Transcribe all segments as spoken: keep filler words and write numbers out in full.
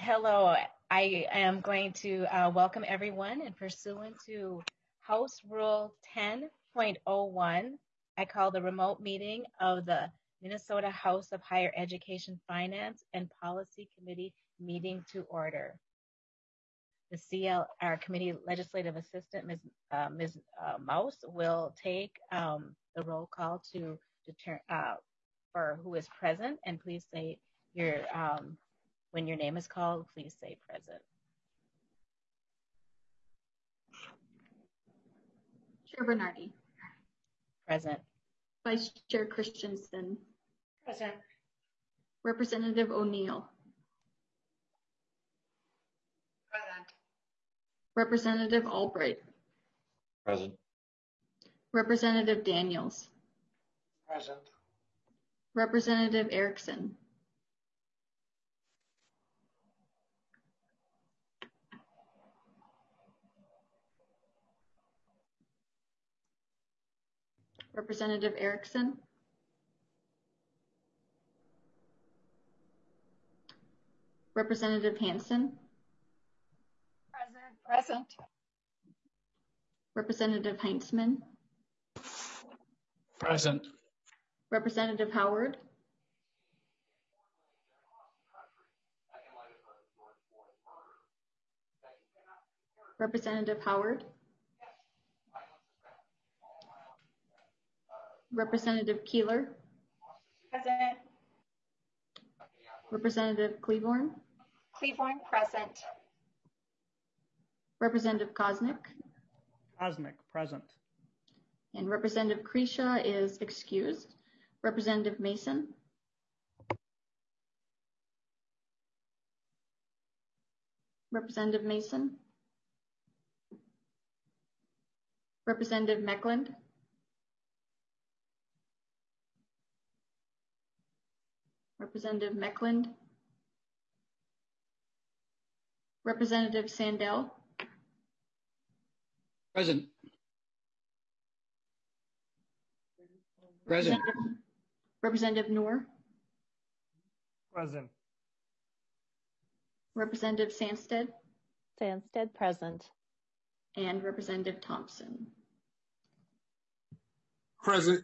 Hello, I am going to uh, welcome everyone and pursuant to House Rule ten point oh one, I call the remote meeting of the Minnesota House of Higher Education Finance and Policy Committee meeting to order. The C L R Committee Legislative Assistant, Miz Uh, Miz Uh, Mouse, will take um, the roll call to determine uh, for who is present, and please say your um, when your name is called, please say present. Chair Bernardi. Present. Vice Chair Christensen. Present. Representative O'Neill. Present. Representative Albright. Present. Representative Daniels. Present. Representative Erickson. Representative Erickson. Representative Hansen. Present. Present. Representative Heinzman. Present. Representative Howard. Representative Howard. Representative Keeler. Present. Representative Cleaborn. Cleaborn, present. Representative Kosnick. Kosnick, present. And Representative Kresha is excused. Representative Mason. Representative Mason. Representative Meckland. Representative Meckland. Representative Sandell. Present. Present. Representative, Representative Noor. Present. Representative Sandsted. Sandsted, present. And Representative Thompson. Present.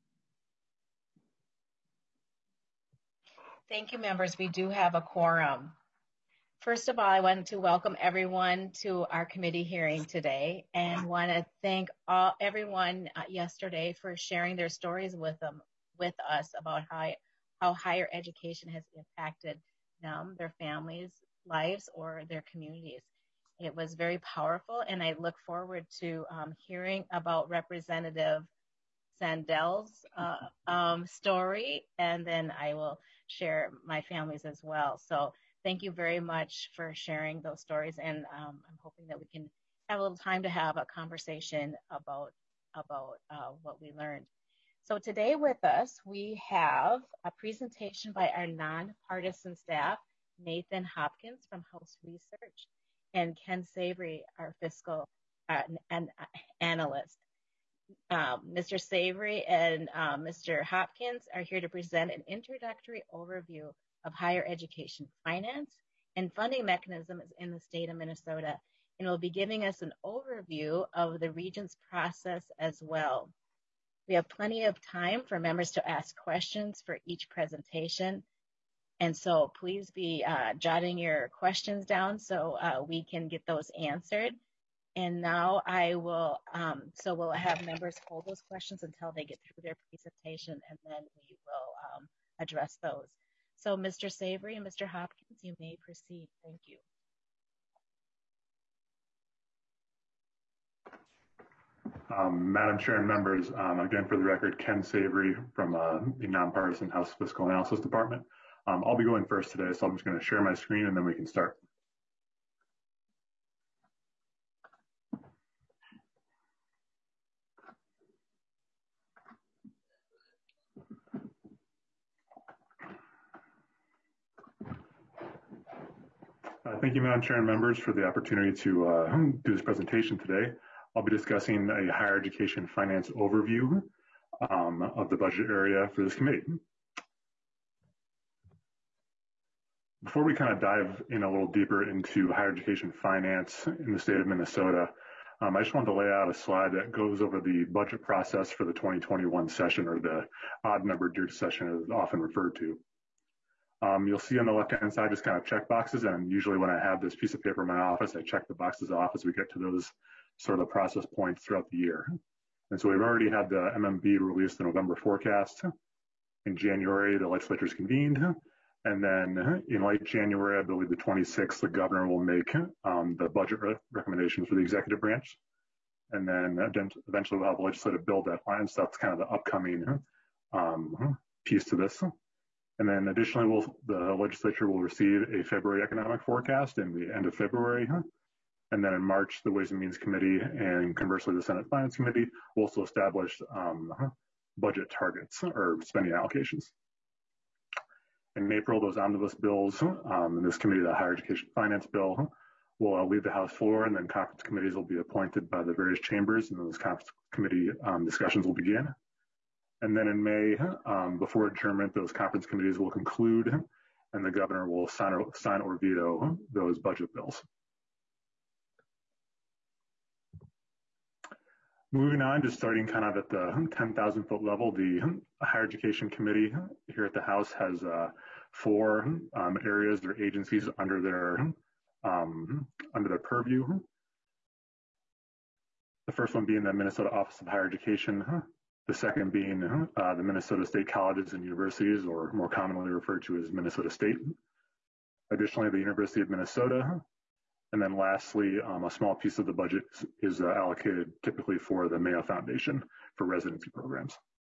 Thank you, members. We do have a quorum. First of all, I wanted to welcome everyone to our committee hearing today and want to thank all, everyone uh, yesterday for sharing their stories with them, with us about how, how higher education has impacted them, their families' lives, or their communities. It was very powerful, and I look forward to um, hearing about Representative Sandell's uh, um, story, and then I will share my family's as well. So thank you very much for sharing those stories, and um, I'm hoping that we can have a little time to have a conversation about, about uh, what we learned. So today with us, we have a presentation by our nonpartisan staff, Nathan Hopkins from House Research, and Ken Savory, our fiscal uh, an, uh, analyst. Um, Mister Savory and uh, Mister Hopkins are here to present an introductory overview of higher education finance and funding mechanisms in the state of Minnesota, and will be giving us an overview of the region's process as well. We have plenty of time for members to ask questions for each presentation, and so please be uh, jotting your questions down so uh, we can get those answered. And now I will, um, so we'll have members hold those questions until they get through their presentation, and then we will um, address those. So Mister Savory and Mister Hopkins, you may proceed. Thank you. Um, Madam Chair and members, um, again, for the record, Ken Savory from uh, the Nonpartisan House Fiscal Analysis Department. Um, I'll be going first today, so I'm just going to share my screen and then we can start. Uh, thank you, Madam Chair and members, for the opportunity to uh, do this presentation today. I'll be discussing a higher education finance overview um, of the budget area for this committee. before we kind of dive in a little deeper into higher education finance in the state of Minnesota, um, I just wanted to lay out a slide that goes over the budget process for the twenty twenty-one session, or the odd-numbered year session as often referred to. Um, you'll see on the left-hand side just kind of check boxes, and usually when I have this piece of paper in my office, I check the boxes off as we get to those sort of the process points throughout the year. And so we've already had the M M B release the November forecast. In January, the legislature's convened. And then in late January, I believe the twenty-sixth, the governor will make um, the budget re recommendations for the executive branch. And then eventually we'll have a legislative bill deadline. So that's kind of the upcoming um, piece to this. And then additionally, we'll, the legislature will receive a February economic forecast in the end of February. And then in March, the Ways and Means Committee and conversely the Senate Finance Committee will also establish um, budget targets or spending allocations. In April, those omnibus bills, um, in this committee, the Higher Education Finance Bill, will uh, leave the House floor, and then conference committees will be appointed by the various chambers, and those conference committee um, discussions will begin. And then in May, um, before adjournment, those conference committees will conclude, and the governor will sign or, sign or veto those budget bills. Moving on, just starting kind of at the ten thousand foot level, the Higher Education Committee here at the House has uh, four um, areas or agencies under their um, under their purview. The first one being the Minnesota Office of Higher Education, the second being uh, the Minnesota State Colleges and Universities, or more commonly referred to as Minnesota State. Additionally, the University of Minnesota. And then lastly, um, a small piece of the budget is uh, allocated typically for the Mayo Foundation for residency programs.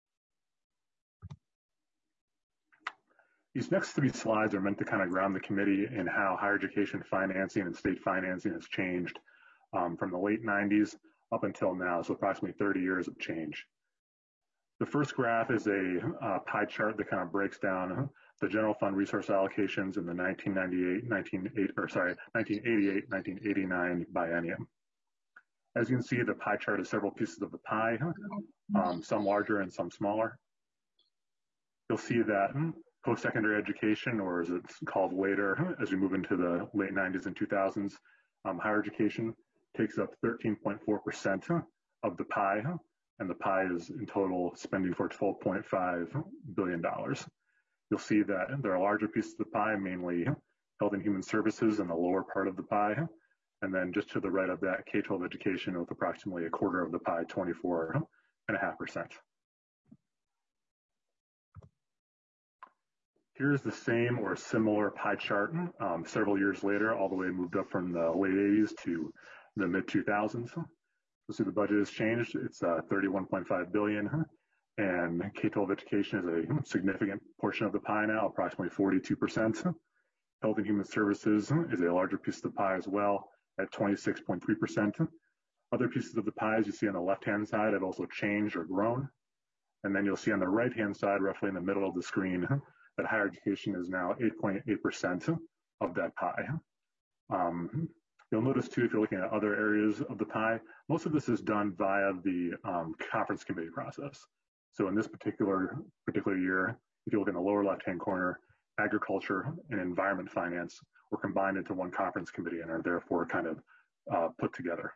These next three slides are meant to kind of ground the committee in how higher education financing and state financing has changed um, from the late nineties up until now, so approximately thirty years of change. The first graph is a uh, pie chart that kind of breaks down the general fund resource allocations in the nineteen ninety-eight, nineteen eighty, or sorry, nineteen eighty-eight, nineteen eighty-nine biennium. As you can see, the pie chart is several pieces of the pie, um, some larger and some smaller. You'll see that post-secondary education, or as it's called later, as we move into the late nineties and two thousands, um, higher education takes up thirteen point four percent of the pie, and the pie is in total spending for twelve point five billion dollars. You'll see that there are larger pieces of the pie, mainly health and human services in the lower part of the pie. And then just to the right of that, K twelve education with approximately a quarter of the pie, twenty-four point five percent. Here's the same or similar pie chart um, several years later, all the way moved up from the late eighties to the mid two thousands. You'll see the budget has changed. It's uh, thirty-one point five billion dollars. And K twelve education is a significant portion of the pie now, approximately forty-two percent. Health and human services is a larger piece of the pie as well, at twenty-six point three percent. Other pieces of the pie, as you see on the left-hand side, have also changed or grown. And then you'll see on the right-hand side, roughly in the middle of the screen, that higher education is now eight point eight percent of that pie. Um, You'll notice too, if you're looking at other areas of the pie, most of this is done via the um, conference committee process. So in this particular particular year, if you look in the lower left-hand corner, agriculture and environment finance were combined into one conference committee and are therefore kind of uh, put together.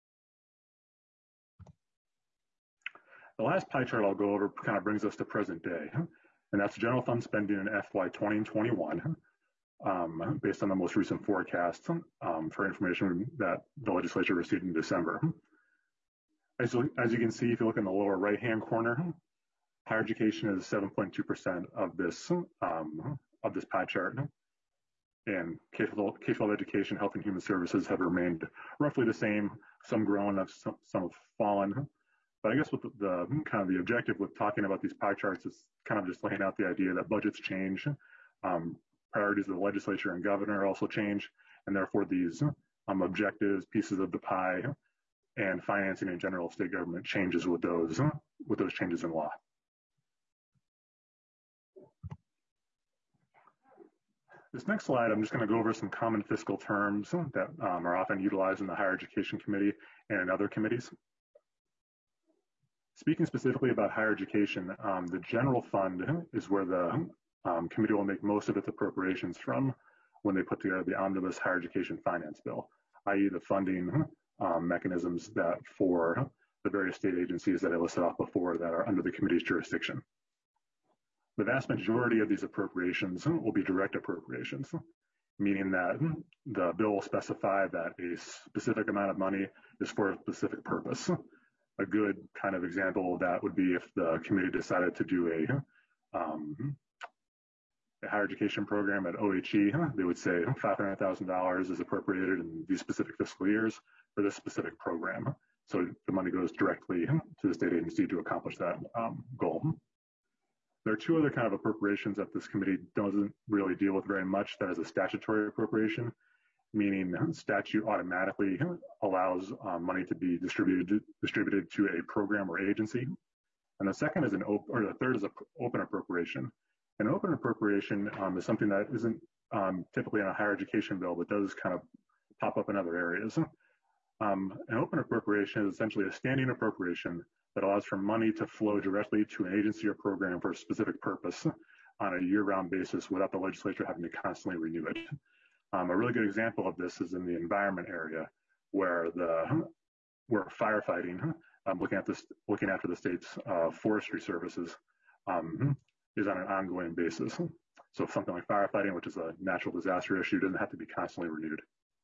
The last pie chart I'll go over kind of brings us to present day, and that's general fund spending in F Y twenty and twenty-one, um, based on the most recent forecast um, for information that the legislature received in December. As you, as you can see, if you look in the lower right-hand corner, higher education is seven point two percent of this um, of this pie chart, and K twelve education, health and human services have remained roughly the same. Some grown, some, some have fallen. But I guess what the, the kind of the objective with talking about these pie charts is kind of just laying out the idea that budgets change, um, priorities of the legislature and governor also change, and therefore these um, objectives, pieces of the pie, and financing in general of state government changes with those with those changes in law. This next slide, I'm just going to go over some common fiscal terms that um, are often utilized in the Higher Education Committee and in other committees. Speaking specifically about higher education, um, the general fund is where the um, committee will make most of its appropriations from. when they put together the Omnibus Higher Education Finance Bill, that is the funding um, mechanisms that for the various state agencies that I listed off before that are under the committee's jurisdiction. The vast majority of these appropriations will be direct appropriations, meaning that the bill will specify that a specific amount of money is for a specific purpose. A good kind of example of that would be if the committee decided to do a, um, a higher education program at O H E, they would say five hundred thousand dollars is appropriated in these specific fiscal years for this specific program. So the money goes directly to the state agency to accomplish that um, goal. There are two other kind of appropriations that this committee doesn't really deal with very much. That is a statutory appropriation, meaning statute automatically allows um, money to be distributed distributed to a program or agency. And the second is an open, or the third is an open appropriation. An open appropriation um, is something that isn't um, typically in a higher education bill, but does kind of pop up in other areas. Um, an open appropriation is essentially a standing appropriation that allows for money to flow directly to an agency or program for a specific purpose on a year-round basis without the legislature having to constantly renew it. Um, a really good example of this is in the environment area, where the where firefighting, um, looking at this, looking after the state's uh, forestry services, um, is on an ongoing basis. So something like firefighting, which is a natural disaster issue, doesn't have to be constantly renewed.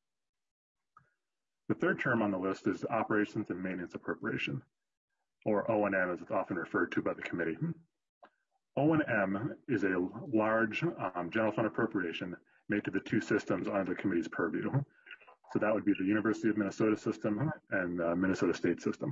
The third term on the list is operations and maintenance appropriation, or O and M as it's often referred to by the committee. O and M is a large um, general fund appropriation made to the two systems under the committee's purview. So that would be the University of Minnesota system and the Minnesota State system.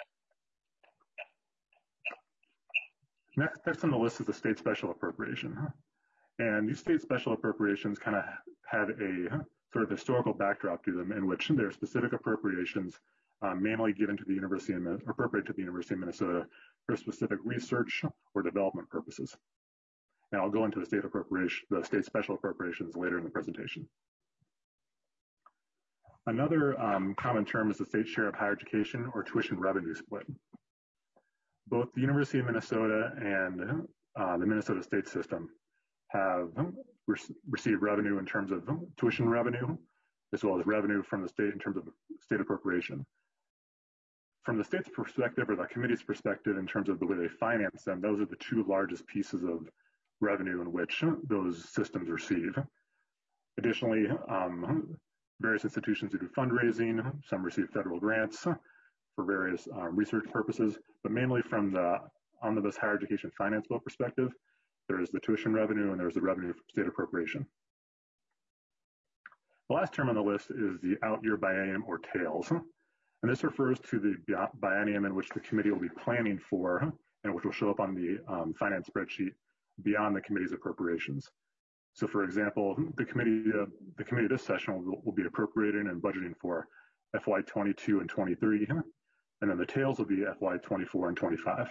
Next, next on the list is the state special appropriation. And these state special appropriations kind of have a sort of historical backdrop to them in which there are specific appropriations um, mainly given to the University of, appropriated to the University of Minnesota for specific research or development purposes. And I'll go into the state appropriation, the state special appropriations later in the presentation. Another um, common term is the state share of higher education or tuition revenue split. Both the University of Minnesota and uh, the Minnesota State system have re received revenue in terms of tuition revenue, as well as revenue from the state in terms of state appropriation. From the state's perspective, or the committee's perspective, in terms of the way they finance them, those are the two largest pieces of revenue in which those systems receive. Additionally, um, various institutions do fundraising, some receive federal grants for various um, research purposes, but mainly from the Omnibus Higher Education Finance Bill perspective, there's the tuition revenue and there's the revenue from state appropriation. The last term on the list is the out-year biennium, or TAILS. And this refers to the biennium in which the committee will be planning for and which will show up on the um, finance spreadsheet beyond the committee's appropriations. So for example, the committee, uh, the committee this session will, will be appropriating and budgeting for F Y twenty-two and twenty-three, and then the TAILS will be F Y twenty-four and twenty-five.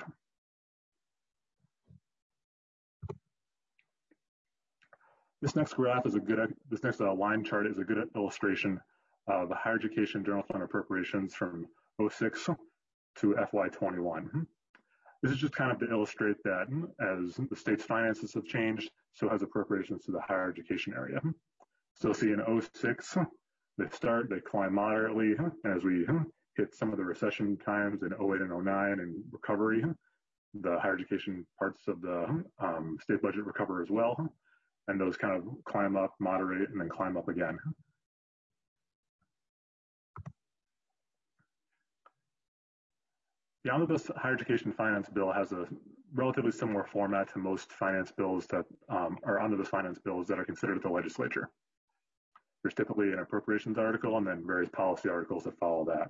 This next graph is a good, this next uh, line chart is a good illustration of the higher education general fund appropriations from oh six to F Y twenty-one. This is just kind of to illustrate that as the state's finances have changed, so has appropriations to the higher education area. So see in oh six, they start, they climb moderately, and as we hit some of the recession times in oh eight and oh nine and recovery, the higher education parts of the um, state budget recover as well, and those kind of climb up, moderate, and then climb up again. The Omnibus Higher Education Finance Bill has a relatively similar format to most finance bills that um, are Omnibus finance bills that are considered at the legislature. There's typically an appropriations article and then various policy articles that follow that.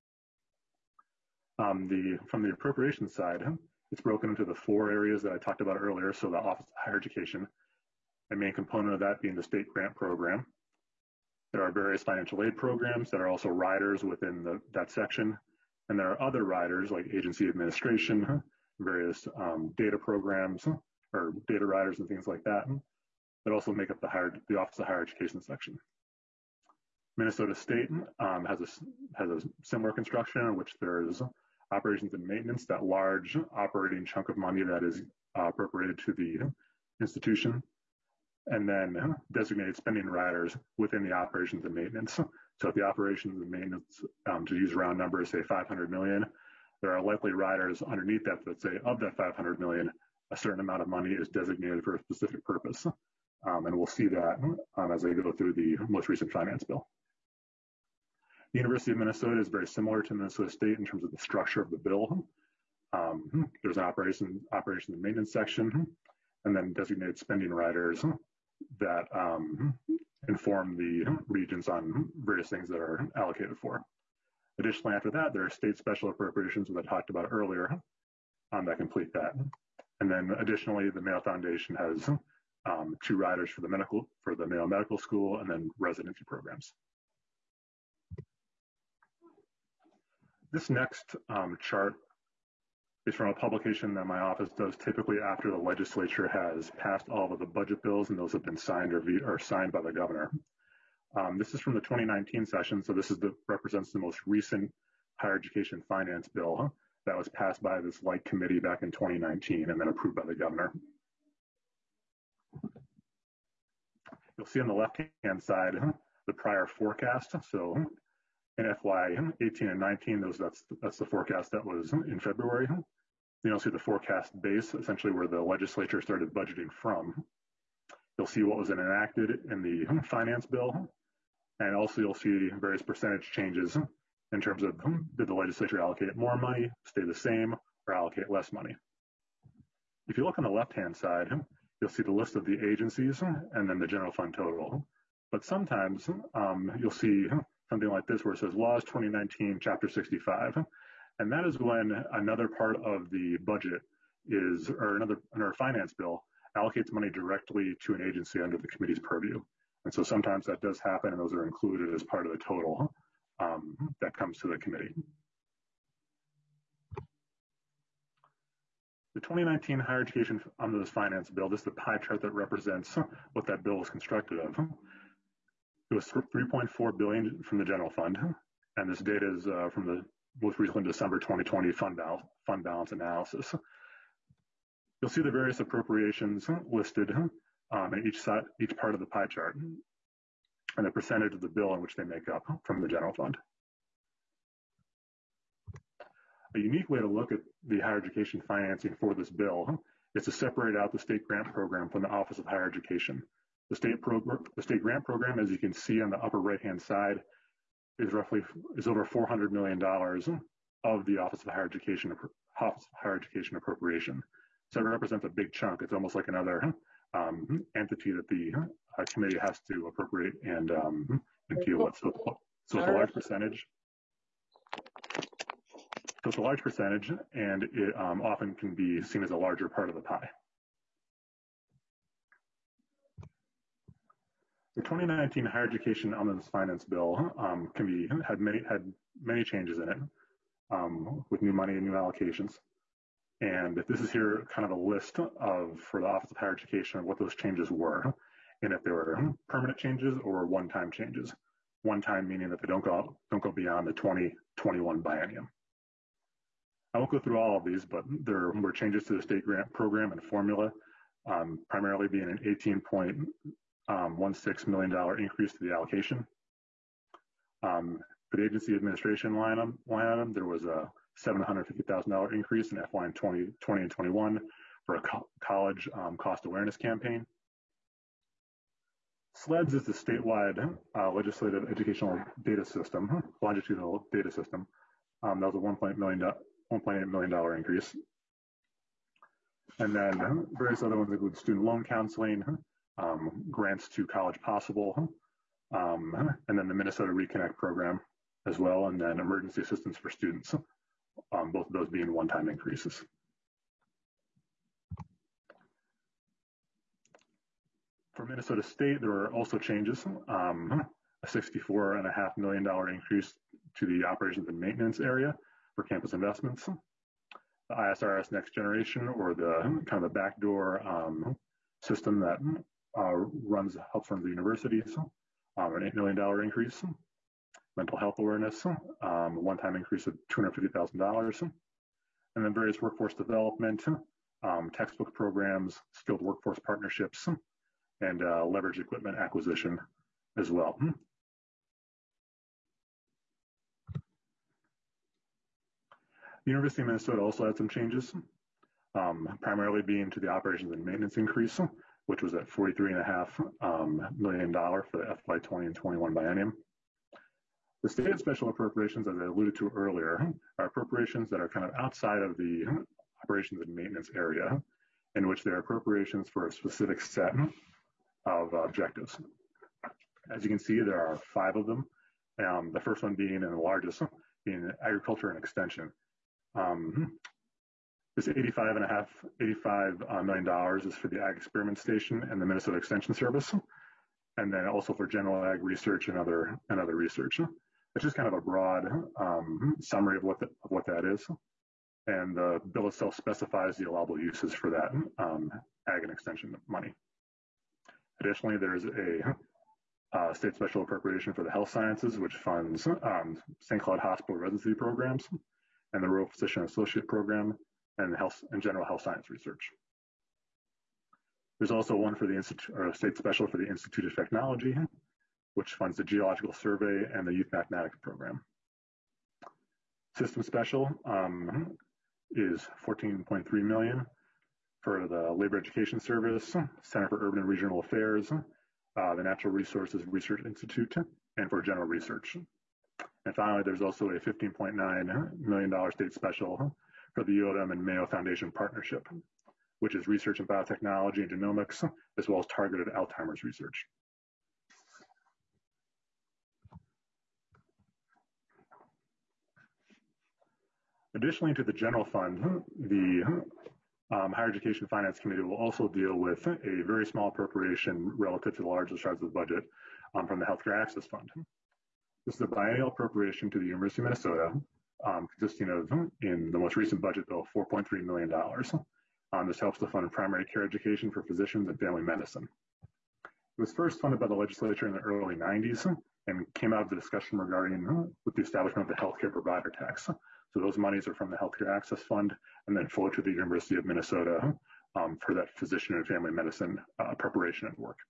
Um, the, from the appropriations side, it's broken into the four areas that I talked about earlier. So the Office of Higher Education, the main component of that being the state grant program. There are various financial aid programs that are also riders within the, that section. And there are other riders like agency administration, various um, data programs or data riders and things like that that also make up the, higher, the Office of Higher Education section. Minnesota State um, has, a, has a similar construction in which there is operations and maintenance, that large operating chunk of money that is uh, appropriated to the institution. and then designated spending riders within the operations and maintenance. So if the operations and maintenance, um, to use round numbers, say five hundred million, there are likely riders underneath that that say of that five hundred million, a certain amount of money is designated for a specific purpose. Um, and we'll see that um, as I go through the most recent finance bill. The University of Minnesota is very similar to Minnesota State in terms of the structure of the bill. Um, there's an operation, operation and maintenance section, and then designated spending riders that um, inform the regions on various things that are allocated for. Additionally, after that, there are state special appropriations that I talked about earlier um, that complete that. And then additionally, the Mayo Foundation has um, two riders for the medical, for the Mayo Medical School, and then residency programs. This next um, chart is from a publication that my office does typically after the legislature has passed all of the budget bills and those have been signed or, or signed by the governor. Um, this is from the twenty nineteen session, so this is the represents the most recent higher education finance bill that was passed by this light committee back in twenty nineteen and then approved by the governor. You'll see on the left-hand side the prior forecast. So in F Y eighteen and nineteen, those that's that's the forecast that was in February. You'll see the forecast base, essentially where the legislature started budgeting from. You'll see what was enacted in the finance bill, and also you'll see various percentage changes in terms of did the legislature allocate more money, stay the same, or allocate less money. If you look on the left-hand side, you'll see the list of the agencies and then the general fund total. But sometimes um, you'll see something like this where it says Laws twenty nineteen, Chapter sixty-five. And that is when another part of the budget is, or another, another finance bill allocates money directly to an agency under the committee's purview. And so sometimes that does happen, and those are included as part of the total um, that comes to the committee. The twenty nineteen Higher Education Omnibus Finance Bill, this is the pie chart that represents what that bill was constructed of. It was three point four billion dollars from the general fund, and this data is uh, from the most recent December twenty twenty fund, bal fund balance analysis. You'll see the various appropriations listed um, in each side, each part of the pie chart, and the percentage of the bill in which they make up from the general fund. A unique way to look at the higher education financing for this bill is to separate out the state grant program from the Office of Higher Education. The state, the state grant program, as you can see on the upper right-hand side, is roughly is over four hundred million dollars of the Office of Higher Education Office of Higher Education appropriation. So it represents a big chunk. It's almost like another um, entity that the uh, committee has to appropriate and um, and deal with. So, so it's a large percentage. So it's a large percentage, and it um, often can be seen as a larger part of the pie. The twenty nineteen Higher Education Omnibus Finance Bill um, can be had many had many changes in it, um, with new money and new allocations. And this is here kind of a list of for the Office of Higher Education of what those changes were, and if they were permanent changes or one-time changes. One-time meaning that they don't go don't go beyond the twenty twenty-one biennium. I won't go through all of these, but there were changes to the state grant program and formula, um, primarily being an eighteen point one six million dollar increase to the allocation. Um, for the agency administration line item, line item there was a seven hundred fifty thousand dollar increase in F Y twenty twenty and twenty-one for a co college um, cost awareness campaign. SLEDS is the statewide uh, legislative educational data system, longitudinal data system. Um, that was a one point eight million dollar increase. And then various other ones include student loan counseling, um, grants to College Possible, um, and then the Minnesota Reconnect program as well, and then emergency assistance for students, um, both of those being one-time increases. For Minnesota State, there were also changes, um, a sixty-four point five million dollar increase to the operations and maintenance area for campus investments. The I S R S Next Generation, or the kind of the backdoor um, system that uh, runs, helps run the universities, um, an eight million dollar increase. Mental health awareness, um, a one-time increase of two hundred fifty thousand dollars. And then various workforce development, um, textbook programs, skilled workforce partnerships, and uh, leverage equipment acquisition as well. The University of Minnesota also had some changes, um, primarily being to the operations and maintenance increase, which was at forty-three point five um, million dollars for the F Y twenty and twenty-one biennium. The state special appropriations, as I alluded to earlier, are appropriations that are kind of outside of the operations and maintenance area, in which there are appropriations for a specific set of objectives. As you can see, there are five of them. Um, the first one being, and the largest, being agriculture and extension. Um, this eighty-five and a half, eighty-five uh, million dollars is for the Ag Experiment Station and the Minnesota Extension Service, and then also for general ag research and other and other research. It's just kind of a broad um, summary of what the, of what that is, and the bill itself specifies the allowable uses for that um, ag and extension money. Additionally, there's a uh, state special appropriation for the health sciences, which funds um, Saint Cloud Hospital residency programs and the Rural Physician Associate Program and health and general health science research. There's also one for the institute, or a state special for the Institute of Technology, which funds the Geological Survey and the Youth Mathematics Program. System special um, is fourteen point three million dollars for the Labor Education Service, Center for Urban and Regional Affairs, uh, the Natural Resources Research Institute, and for general research. And finally, there's also a fifteen point nine million dollars state special for the U of M and Mayo Foundation Partnership, which is research in biotechnology and genomics, as well as targeted Alzheimer's research. Additionally, to the general fund, the um, Higher Education Finance Committee will also deal with a very small appropriation relative to the largest size of the budget um, from the Healthcare Access Fund. This is a biennial appropriation to the University of Minnesota, um, consisting of, in the most recent budget bill, four point three million dollars. Um, this helps to fund primary care education for physicians and family medicine. It was first funded by the legislature in the early nineties and came out of the discussion regarding uh, with the establishment of the healthcare provider tax. So those monies are from the Healthcare Access Fund and then flow to the University of Minnesota um, for that physician and family medicine uh, preparation and work.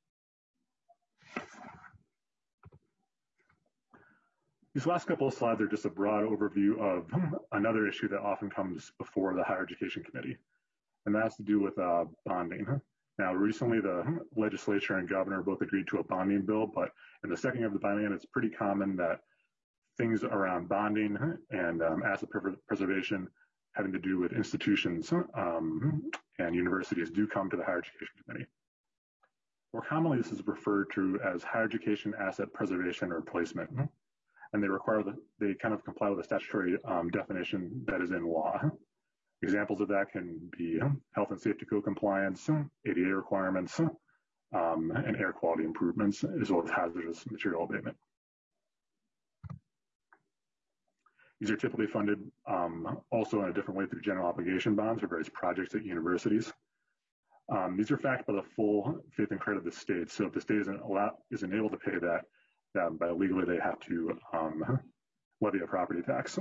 These last couple of slides are just a broad overview of another issue that often comes before the Higher Education Committee, and that has to do with uh, bonding. Now, recently the legislature and governor both agreed to a bonding bill, but in the second year of the biennium, it's pretty common that things around bonding and um, asset preservation having to do with institutions um, and universities do come to the Higher Education Committee. More commonly, this is referred to as higher education asset preservation or placement, and they require that they kind of comply with a statutory um, definition that is in law. Examples of that can be health and safety code compliance, A D A requirements, um, and air quality improvements, as well as hazardous material abatement. These are typically funded um, also in a different way through general obligation bonds for various projects at universities. Um, these are backed by the full faith and credit of the state. So if the state isn't, allowed, isn't able to pay that, then by legally they have to um, levy a property tax.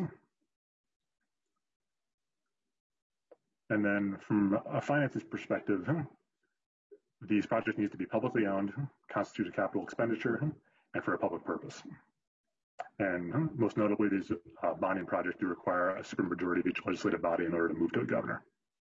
And then from a finances perspective, these projects need to be publicly owned, constitute a capital expenditure, and for a public purpose. And most notably, these uh, bonding projects do require a supermajority of each legislative body in order to move to a governor.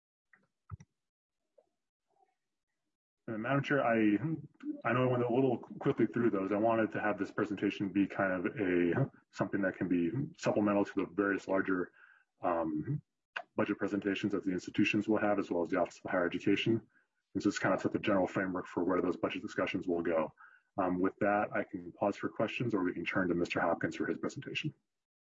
And Madam Chair, I, I know I went a little quickly through those. I wanted to have this presentation be kind of a something that can be supplemental to the various larger um, budget presentations that the institutions will have, as well as the Office of Higher Education. And so it's kind of set the general framework for where those budget discussions will go. Um, with that, I can pause for questions, or we can turn to Mister Hopkins for his presentation.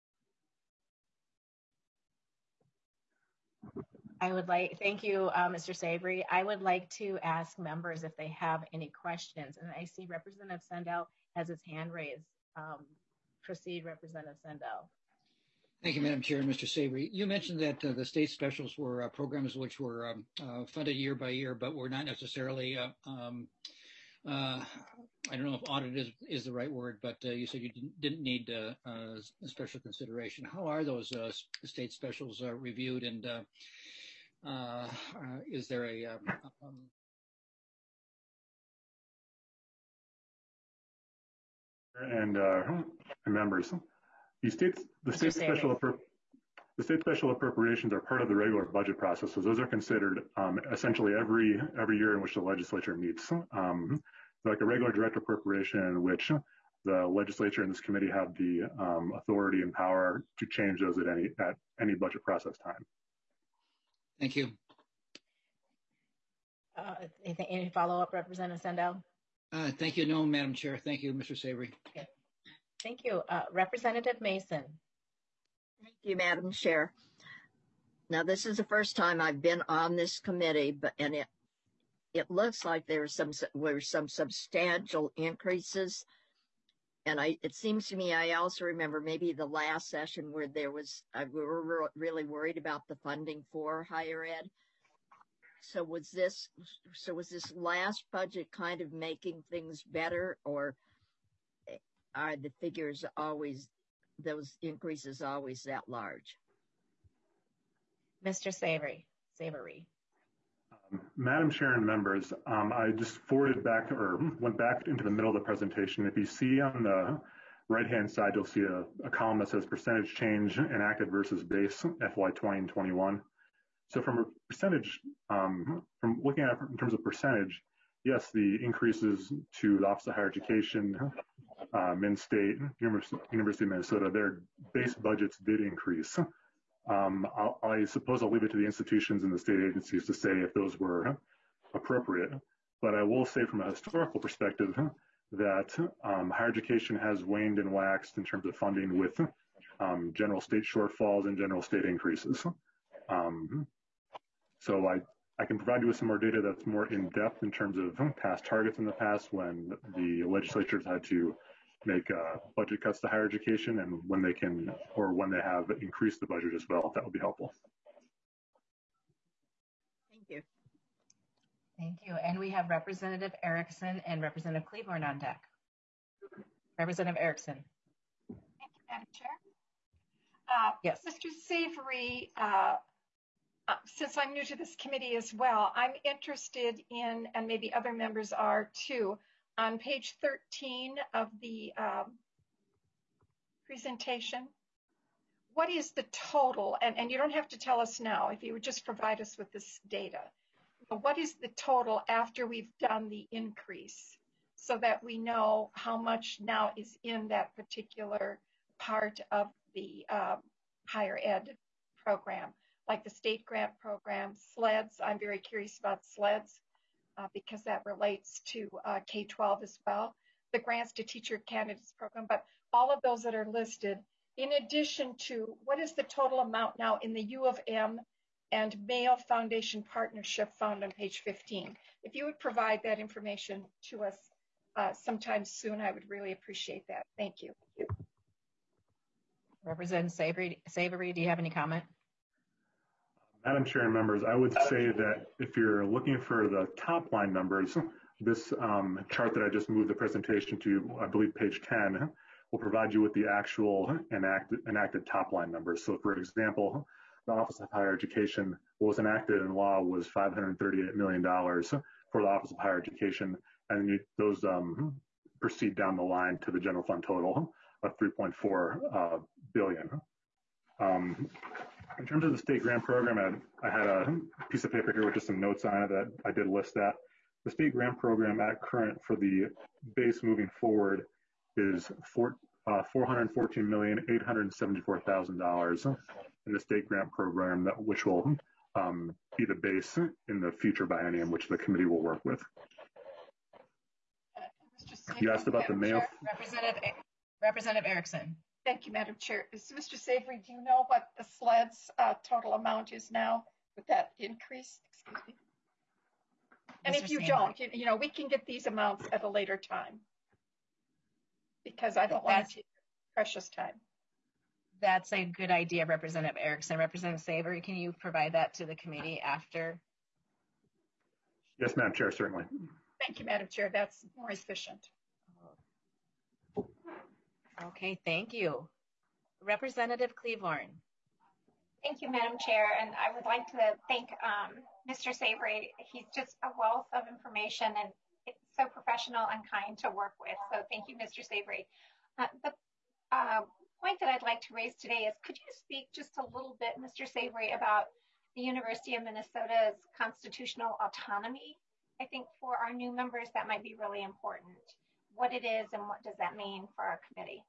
I would like, thank you, uh, Mister Savory. I would like to ask members if they have any questions. And I see Representative Sandell has his hand raised. Um, proceed, Representative Sandell. Thank you, Madam Chair and Mister Savory. You mentioned that uh, the state specials were uh, programs which were um, uh, funded year by year, but were not necessarily uh, um, Uh, I don't know if audit is, is the right word, but uh, you said you didn't, didn't need uh, uh, special consideration. How are those uh, state specials uh, reviewed, and uh, uh, uh, is there a um, um, And, uh, and members, the state, the state special the state special appropriations are part of the regular budget process, so those are considered um, essentially every every year in which the legislature meets. Um, like a regular direct appropriation in which the legislature and this committee have the um, authority and power to change those at any at any budget process time. Thank you. Uh, anything, any follow-up, Representative Sandell? Uh, thank you. No, Madam Chair. Thank you, Mister Savory. Okay. Thank you. Uh, Representative Mason. Thank you, Madam Chair. Now, this is the first time I've been on this committee, but and it it looks like there were some were some substantial increases. And I, it seems to me, I also remember maybe the last session where there was, uh, we were really worried about the funding for higher ed. So was this, so was this last budget kind of making things better, or are the figures always, those increases always that large? Mister Savory, Savory. Um, Madam Chair and members, um, I just forwarded back or went back into the middle of the presentation. If you see on the right-hand side, you'll see a, a column that says percentage change enacted versus base F Y twenty and twenty-one. So from a percentage, um, from looking at it in terms of percentage, yes, the increases to the Office of Higher Education, uh, Min-State, University, University of Minnesota, their base budgets did increase. Um, I'll, I suppose I'll leave it to the institutions and the state agencies to say if those were appropriate. But I will say from a historical perspective that um, higher education has waned and waxed in terms of funding with um, general state shortfalls and general state increases. Um, so I, I can provide you with some more data that's more in depth in terms of past targets in the past when the legislatures had to make uh, budget cuts to higher education and when they can, or when they have increased the budget as well. That would be helpful. Thank you. Thank you. And we have Representative Erickson and Representative Cleaborn on deck. Representative Erickson. Thank you, Madam Chair. Uh, yes. Mister Savory, uh, uh, since I'm new to this committee as well, I'm interested in, and maybe other members are too, on page thirteen of the um, presentation, what is the total, and, and you don't have to tell us now, if you would just provide us with this data, but what is the total after we've done the increase so that we know how much now is in that particular part of the um, higher ed program, like the state grant program, SLEDS. I'm very curious about SLEDS. Uh, because that relates to uh, K twelve as well, the grants to teacher candidates program, but all of those that are listed, in addition to what is the total amount now in the U of M and Mayo Foundation Partnership Fund on page fifteen. If you would provide that information to us uh, sometime soon, I would really appreciate that. Thank you. Representative Savory, Savory, do you have any comment? Madam Chair and members, I would say that if you're looking for the top line numbers, this um, chart that I just moved the presentation to, I believe page ten, will provide you with the actual enacted, enacted top line numbers. So for example, the Office of Higher Education, what was enacted in law was five hundred thirty-eight million dollars for the Office of Higher Education, and you, those um, proceed down the line to the general fund total of three point four uh, billion. Um, In terms of the state grant program, I, I had a piece of paper here with just some notes on it that I did list that. The state grant program at current for the base moving forward is four, uh, four hundred fourteen million eight hundred seventy-four thousand dollars in the state grant program, that which will um, be the base in the future biennium, which the committee will work with. Uh, you asked about the Mayo. Representative, Representative Erickson. Thank you, Madam Chair. So, Mister Savory, do you know what the SLEDS uh, total amount is now with that increase? Excuse me. And Mister if you Savory. don't, you, you know, we can get these amounts at a later time because I don't want to take precious time. That's a good idea, Representative Erickson. Representative Savory, can you provide that to the committee after? Yes, Madam Chair, certainly. Thank you, Madam Chair. That's more efficient. Okay, thank you. Representative Cleaborn. Thank you, Madam Chair. And I would like to thank um, Mister Savory. He's just a wealth of information, and it's so professional and kind to work with. So thank you, Mister Savory. Uh, the uh, point that I'd like to raise today is, could you speak just a little bit, Mister Savory, about the University of Minnesota's constitutional autonomy? I think for our new members, that might be really important. What it is and what does that mean for our committee?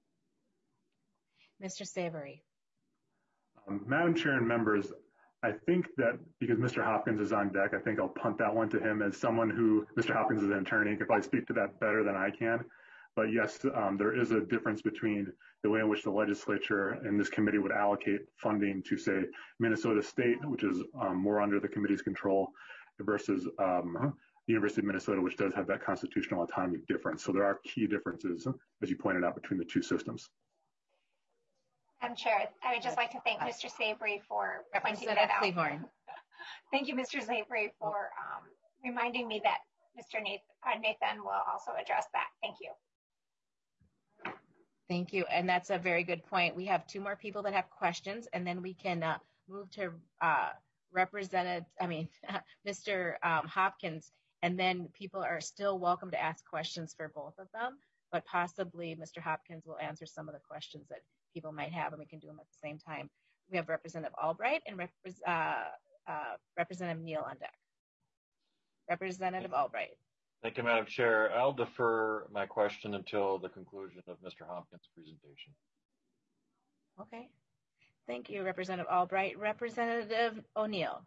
Mister Savory. Um, Madam Chair and members, I think that because Mister Hopkins is on deck, I think I'll punt that one to him as someone who, Mister Hopkins is an attorney, can probably speak to that better than I can. But yes, um, there is a difference between the way in which the legislature and this committee would allocate funding to, say, Minnesota State, which is um, more under the committee's control, versus um, the University of Minnesota, which does have that constitutional autonomy difference. So there are key differences, as you pointed out, between the two systems. Madam Chair, I would just like to thank Mister Savory for pointing that out. Cleaborn. Thank you, Mister Savory, for um, reminding me that Mister Nathan, uh, Nathan will also address that. Thank you. Thank you. And that's a very good point. We have two more people that have questions, and then we can uh, move to uh, Representative, I mean, Mister Um, Hopkins, and then people are still welcome to ask questions for both of them, but possibly Mister Hopkins will answer some of the questions that people might have, and we can do them at the same time. We have Representative Albright and Rep uh, uh, Representative Neal on deck. Representative Albright. Thank you, Madam Chair. I'll defer my question until the conclusion of Mister Hopkins' presentation. Okay. Thank you, Representative Albright. Representative O'Neill.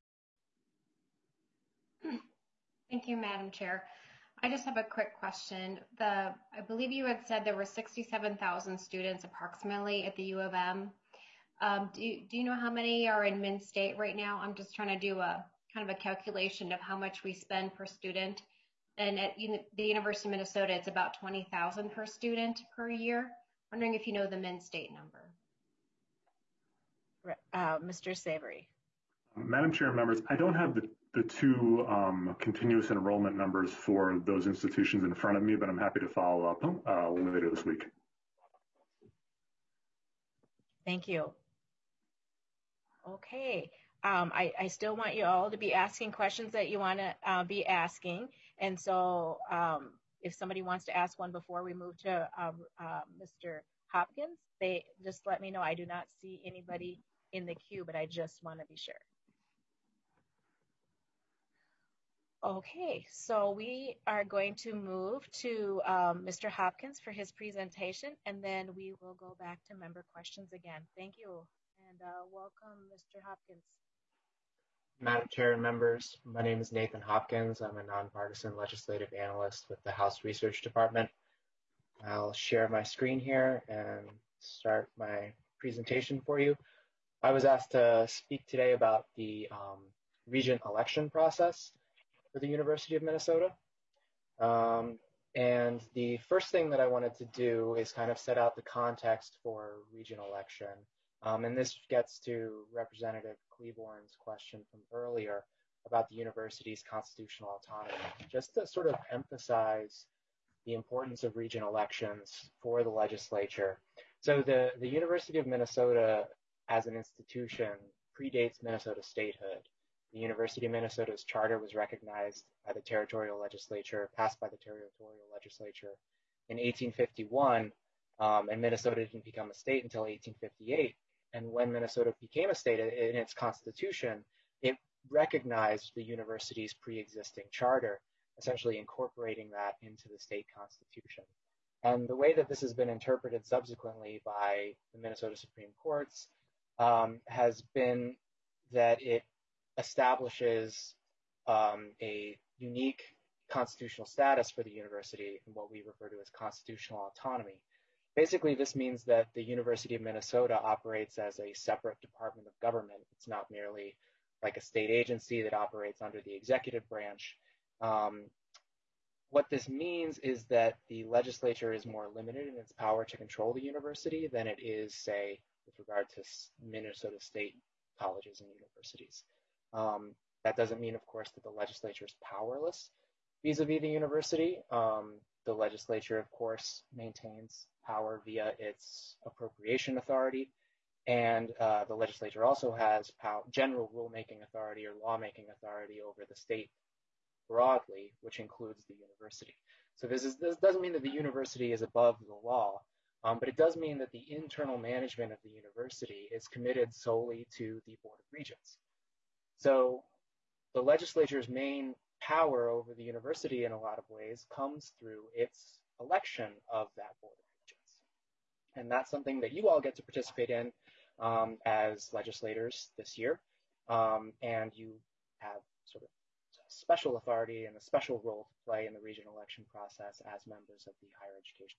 Thank you, Madam Chair. I just have a quick question. The I believe you had said there were sixty-seven thousand students approximately at the U of M. Um, do, you, do you know how many are in Min State right now? I'm just trying to do a kind of a calculation of how much we spend per student. And at the University of Minnesota, it's about twenty thousand per student per year. Wondering if you know the Min State number. Uh, Mister Savory. Madam Chair and members, I don't have the, the two um, continuous enrollment numbers for those institutions in front of me, but I'm happy to follow up uh, later this week. Thank you. Okay. Um, I, I still want you all to be asking questions that you want to uh, be asking. And so um, if somebody wants to ask one before we move to uh, uh, Mister Hopkins, they just let me know. I do not see anybody in the queue, but I just want to be sure. Okay, so we are going to move to um, Mister Hopkins for his presentation, and then we will go back to member questions again. Thank you, and uh, welcome, Mister Hopkins. Madam Chair and members, my name is Nathan Hopkins. I'm a nonpartisan legislative analyst with the House Research Department. I'll share my screen here and start my presentation for you. I was asked to speak today about the um, regent election process for the University of Minnesota. Um, and the first thing that I wanted to do is kind of set out the context for regent election. Um, and this gets to Representative Cleaborn's question from earlier about the university's constitutional autonomy, just to sort of emphasize the importance of regent elections for the legislature. So the, the University of Minnesota as an institution predates Minnesota statehood. The University of Minnesota's charter was recognized by the territorial legislature, passed by the territorial legislature in eighteen fifty-one, um, and Minnesota didn't become a state until eighteen fifty-eight. And when Minnesota became a state in its constitution, it recognized the university's pre-existing charter, essentially incorporating that into the state constitution. And the way that this has been interpreted subsequently by the Minnesota Supreme Courts um, has been that it establishes um, a unique constitutional status for the university in what we refer to as constitutional autonomy. Basically, this means that the University of Minnesota operates as a separate department of government. It's not merely like a state agency that operates under the executive branch. Um, what this means is that the legislature is more limited in its power to control the university than it is, say, with regard to Minnesota state colleges and universities. Um, that doesn't mean, of course, that the legislature is powerless vis-a-vis the university. Um, the legislature, of course, maintains power via its appropriation authority, and uh, the legislature also has pow- general rulemaking authority or lawmaking authority over the state broadly, which includes the university. So this, is, this doesn't mean that the university is above the law, um, but it does mean that the internal management of the university is committed solely to the Board of Regents. So the legislature's main power over the university in a lot of ways comes through its election of that Board of Regents. And that's something that you all get to participate in um, as legislators this year. Um, and you have sort of special authority and a special role to play in the region election process as members of the higher education.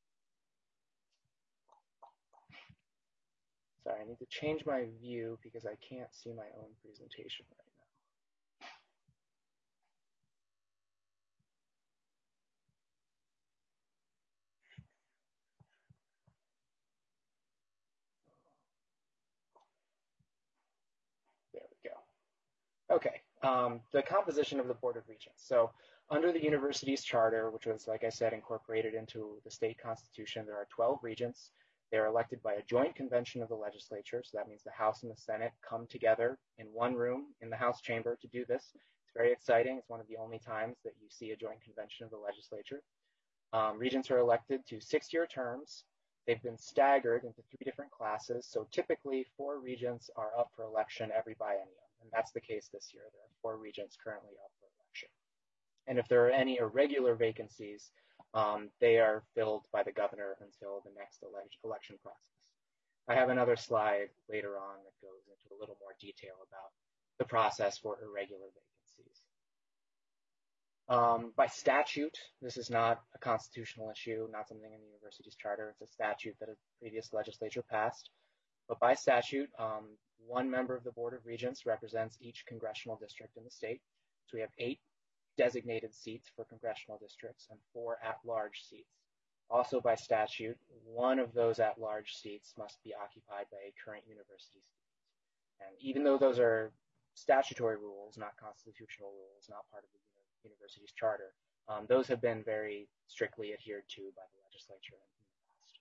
Sorry, I need to change my view because I can't see my own presentation right now. There we go. Okay, um, the composition of the Board of Regents. So under the university's charter, which was, like I said, incorporated into the state constitution, there are twelve regents. They are elected by a joint convention of the legislature. So that means the House and the Senate come together in one room in the House chamber to do this. It's very exciting. It's one of the only times that you see a joint convention of the legislature. Um, regents are elected to six-year terms. They've been staggered into three different classes. So typically four regents are up for election every biennium. And that's the case this year. There are four regents currently up for election. And if there are any irregular vacancies, um, they are filled by the governor until the next ele election process. I have another slide later on that goes into a little more detail about the process for irregular vacancies. Um, by statute, this is not a constitutional issue, not something in the university's charter. It's a statute that a previous legislature passed. But by statute, um, one member of the Board of Regents represents each congressional district in the state. So we have eight designated seats for congressional districts and four at-large seats. Also by statute, one of those at-large seats must be occupied by a current university student. And even though those are statutory rules, not constitutional rules, not part of the university's charter, um, those have been very strictly adhered to by the legislature in the past.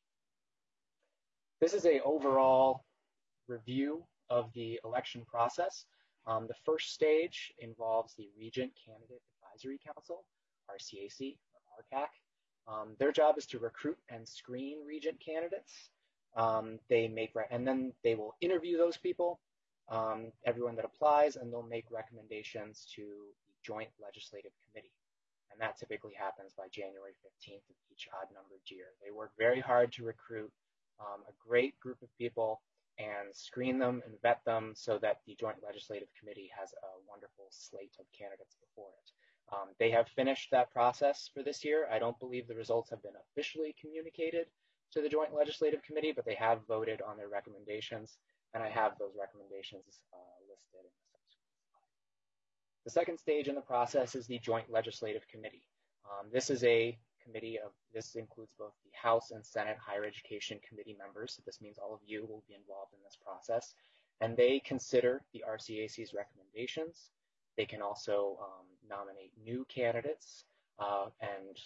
This is an overall review of the election process. Um, the first stage involves the Regent Candidate Advisory Council, R C A C, or R C A C. Um, their job is to recruit and screen regent candidates. Um, they make, and then they will interview those people, um, everyone that applies, and they'll make recommendations to the Joint Legislative Committee. And that typically happens by January fifteenth of each odd-numbered year. They work very hard to recruit um, a great group of people and screen them and vet them so that the Joint Legislative Committee has a wonderful slate of candidates before it. Um, they have finished that process for this year. I don't believe the results have been officially communicated to the Joint Legislative Committee, but they have voted on their recommendations, and I have those recommendations uh, listed in the subsequent slide. The second stage in the process is the Joint Legislative Committee. Um, this is a committee of, this includes both the House and Senate Higher Education Committee members. So this means all of you will be involved in this process. And they consider the R C A C's recommendations. They can also um, nominate new candidates uh, and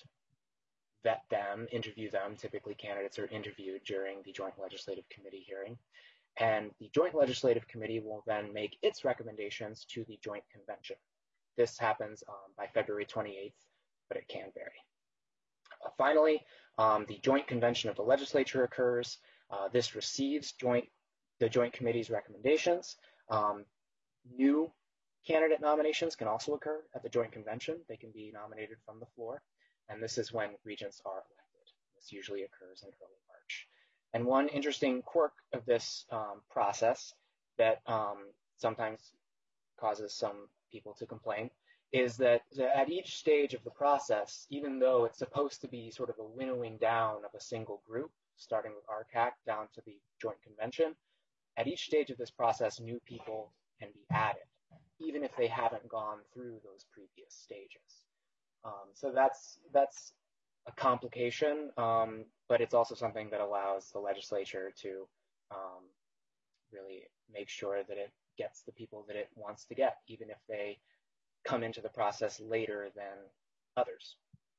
vet them, interview them. Typically, candidates are interviewed during the Joint Legislative Committee hearing. And the Joint Legislative Committee will then make its recommendations to the Joint Convention. This happens um, by February twenty-eighth, but it can vary. Uh, finally, um, the Joint Convention of the Legislature occurs. Uh, this receives joint, the Joint Committee's recommendations. Um, new candidate nominations can also occur at the Joint Convention. They can be nominated from the floor, and this is when regents are elected. This usually occurs in early March. And one interesting quirk of this um, process that um, sometimes causes some people to complain is that at each stage of the process, even though it's supposed to be sort of a winnowing down of a single group, starting with R C A C down to the Joint Convention, at each stage of this process, new people can be added, even if they haven't gone through those previous stages. Um, so that's, that's a complication, um, but it's also something that allows the legislature to um, really make sure that it gets the people that it wants to get, even if they come into the process later than others.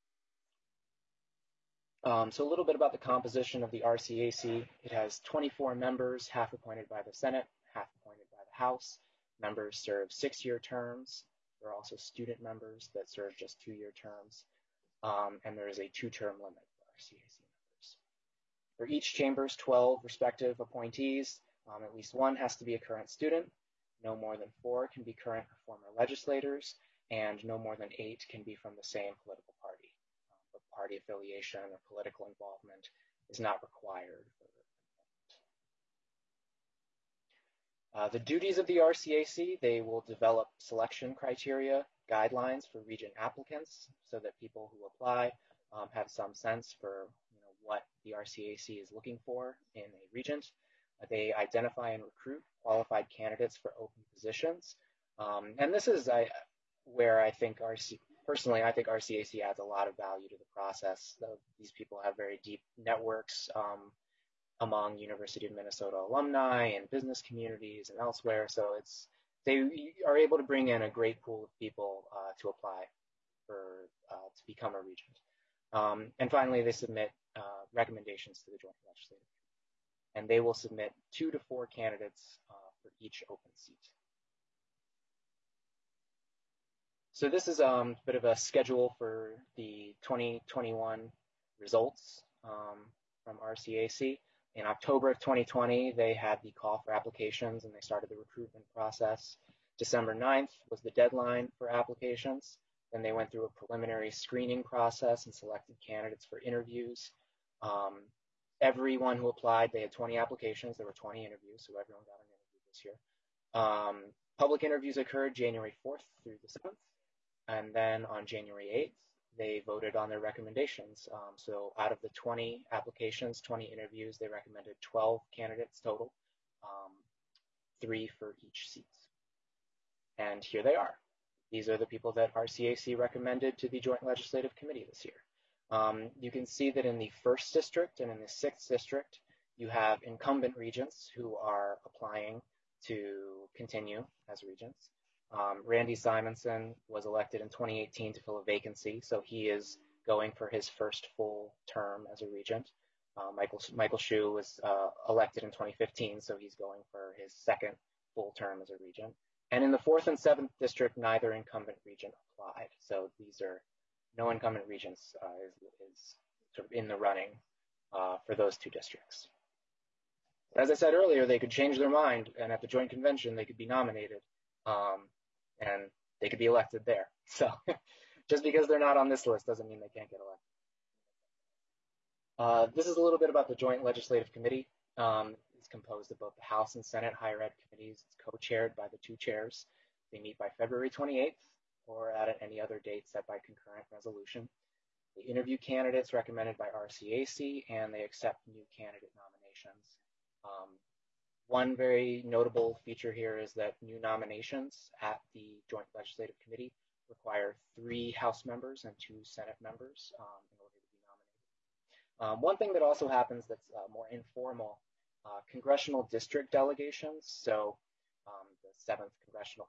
Um, so a little bit about the composition of the R C A C. It has twenty-four members, half appointed by the Senate, half appointed by the House. Members serve six-year terms. There are also student members that serve just two-year terms, um, and there is a two-term limit for R C A C members. For each chamber's twelve respective appointees, um, at least one has to be a current student, no more than four can be current or former legislators, and no more than eight can be from the same political party. Um, but party affiliation or political involvement is not required for Uh, the duties of the R C A C, they will develop selection criteria, guidelines for region applicants so that people who apply um, have some sense for you know, what the R C A C is looking for in a region. Uh, they identify and recruit qualified candidates for open positions. Um, and this is I, where I think R C, personally, I think R C A C adds a lot of value to the process. So these people have very deep networks um, among University of Minnesota alumni and business communities and elsewhere. So it's they are able to bring in a great pool of people uh, to apply for uh, to become a regent. Um, and finally, they submit uh, recommendations to the Joint Legislative Committee. And they will submit two to four candidates uh, for each open seat. So this is um, a bit of a schedule for the twenty twenty-one results um, from R C A C. In October of twenty twenty, they had the call for applications and they started the recruitment process. December ninth was the deadline for applications. Then they went through a preliminary screening process and selected candidates for interviews. Um, everyone who applied, they had twenty applications. There were twenty interviews, so everyone got an interview this year. Um, public interviews occurred January fourth through the seventh. And then on January eighth, they voted on their recommendations. Um, so out of the twenty applications, twenty interviews, they recommended twelve candidates total, um, three for each seat. And here they are. These are the people that R C A C recommended to the Joint Legislative Committee this year. Um, you can see that in the first district and in the sixth district, you have incumbent regents who are applying to continue as regents. Um, Randy Simonson was elected in twenty eighteen to fill a vacancy, so he is going for his first full term as a regent. Uh, Michael Michael Schuh was uh, elected in twenty fifteen, so he's going for his second full term as a regent. And in the fourth and seventh district, neither incumbent regent applied. So these are no incumbent regents uh, is, is sort of in the running uh, for those two districts. As I said earlier, they could change their mind, and at the joint convention, they could be nominated. Um, and they could be elected there. So just because they're not on this list doesn't mean they can't get elected. Uh, this is a little bit about the Joint Legislative Committee. Um, it's composed of both the House and Senate higher ed committees. It's co-chaired by the two chairs. They meet by February twenty-eighth or at any other date set by concurrent resolution. They interview candidates recommended by R C A C, and they accept new candidate nominations. Um, One very notable feature here is that new nominations at the Joint Legislative Committee require three House members and two Senate members um, in order to be nominated. Um, one thing that also happens that's uh, more informal, uh, congressional district delegations, so um, the seventh congressional,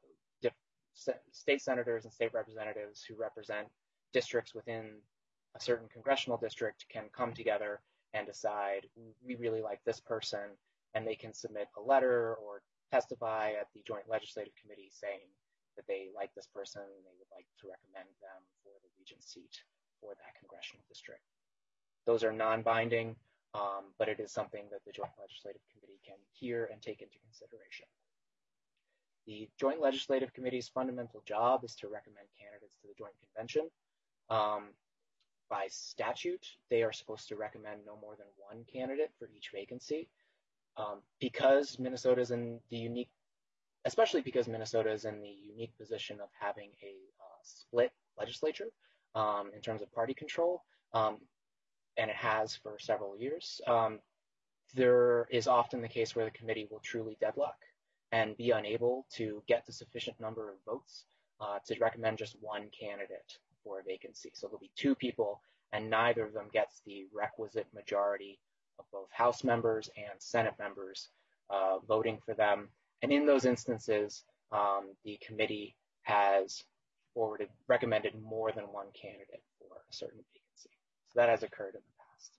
state senators and state representatives who represent districts within a certain congressional district can come together and decide, we really like this person, and they can submit a letter or testify at the Joint Legislative Committee saying that they like this person and they would like to recommend them for the regent seat for that congressional district. Those are non-binding, um, but it is something that the Joint Legislative Committee can hear and take into consideration. The Joint Legislative Committee's fundamental job is to recommend candidates to the Joint Convention. Um, by statute, they are supposed to recommend no more than one candidate for each vacancy. Um, because Minnesota is in the unique, especially because Minnesota is in the unique position of having a uh, split legislature um, in terms of party control, um, and it has for several years, um, there is often the case where the committee will truly deadlock and be unable to get the sufficient number of votes uh, to recommend just one candidate for a vacancy. So there'll be two people, and neither of them gets the requisite majority of both House members and Senate members uh, voting for them. And in those instances, um, the committee has forwarded, recommended more than one candidate for a certain vacancy. So that has occurred in the past.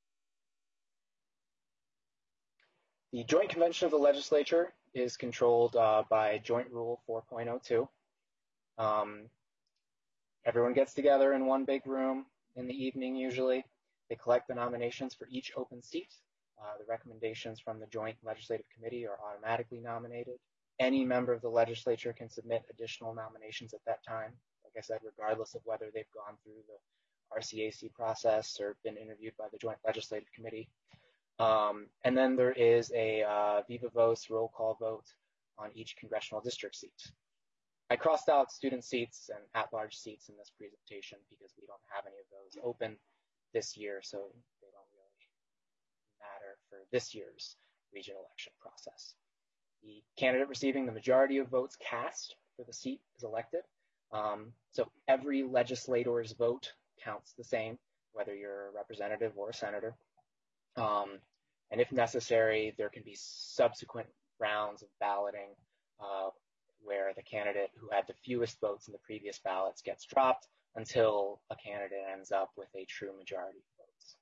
The Joint Convention of the Legislature is controlled uh, by Joint Rule four point oh two. Um, everyone gets together in one big room in the evening usually. They collect the nominations for each open seat. Uh, the recommendations from the Joint Legislative Committee are automatically nominated. Any member of the legislature can submit additional nominations at that time, like I said, regardless of whether they've gone through the R C A C process or been interviewed by the Joint Legislative Committee. Um, and then there is a uh, viva voce roll call vote on each congressional district seat. I crossed out student seats and at-large seats in this presentation because we don't have any of those open this year, so they don't really matter for this year's regional election process. The candidate receiving the majority of votes cast for the seat is elected. Um, so every legislator's vote counts the same, whether you're a representative or a senator. Um, and if necessary, there can be subsequent rounds of balloting uh, where the candidate who had the fewest votes in the previous ballots gets dropped until a candidate ends up with a true majority of votes.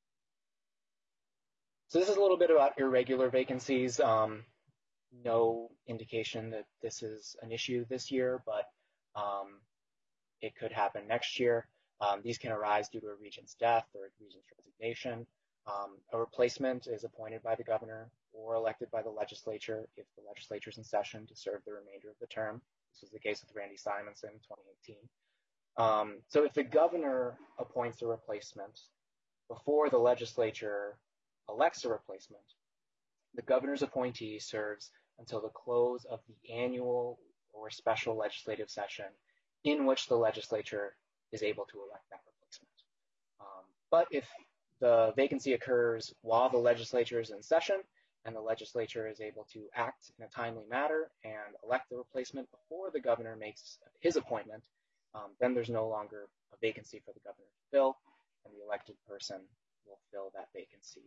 So this is a little bit about irregular vacancies. Um, no indication that this is an issue this year, but um, it could happen next year. Um, these can arise due to a regent's death or a regent's resignation. Um, a replacement is appointed by the governor or elected by the legislature if the legislature is in session to serve the remainder of the term. This was the case with Randy Simonson in twenty eighteen. Um, so if the governor appoints a replacement before the legislature elects a replacement, the governor's appointee serves until the close of the annual or special legislative session in which the legislature is able to elect that replacement. Um, but if the vacancy occurs while the legislature is in session and the legislature is able to act in a timely manner and elect the replacement before the governor makes his appointment, um, then there's no longer a vacancy for the governor to fill, and the elected person will fill that vacancy.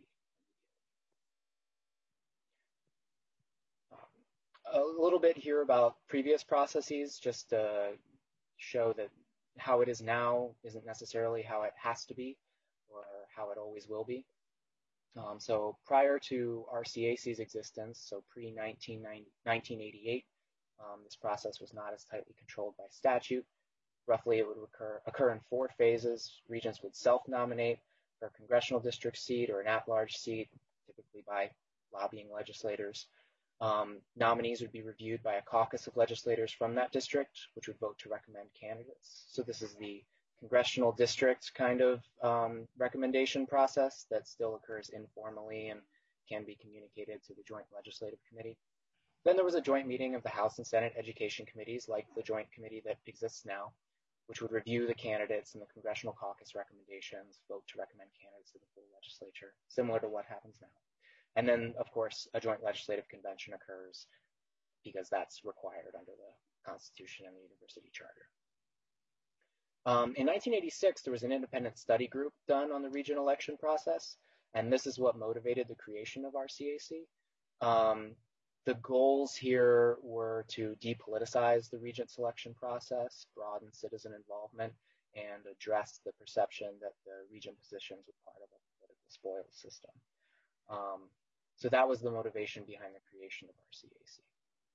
Um, a little bit here about previous processes, just to show that how it is now isn't necessarily how it has to be or how it always will be. Um, so prior to R C A C's existence, so pre nineteen eighty-eight, um, this process was not as tightly controlled by statute. Roughly, it would occur, occur in four phases. Regents would self-nominate for a congressional district seat or an at-large seat, typically by lobbying legislators. Um, nominees would be reviewed by a caucus of legislators from that district, which would vote to recommend candidates. So this is the congressional district kind of um, recommendation process that still occurs informally and can be communicated to the Joint Legislative Committee. Then there was a joint meeting of the House and Senate Education Committees, like the joint committee that exists now, which would review the candidates and the congressional caucus recommendations, vote to recommend candidates to the full legislature, similar to what happens now. And then, of course, a joint legislative convention occurs because that's required under the Constitution and the university charter. Um, in nineteen eighty-six, there was an independent study group done on the region election process, and this is what motivated the creation of R C A C. Um, the goals here were to depoliticize the regent selection process, broaden citizen involvement, and address the perception that the regent positions were part of a political spoils system. Um, so that was the motivation behind the creation of R C A C.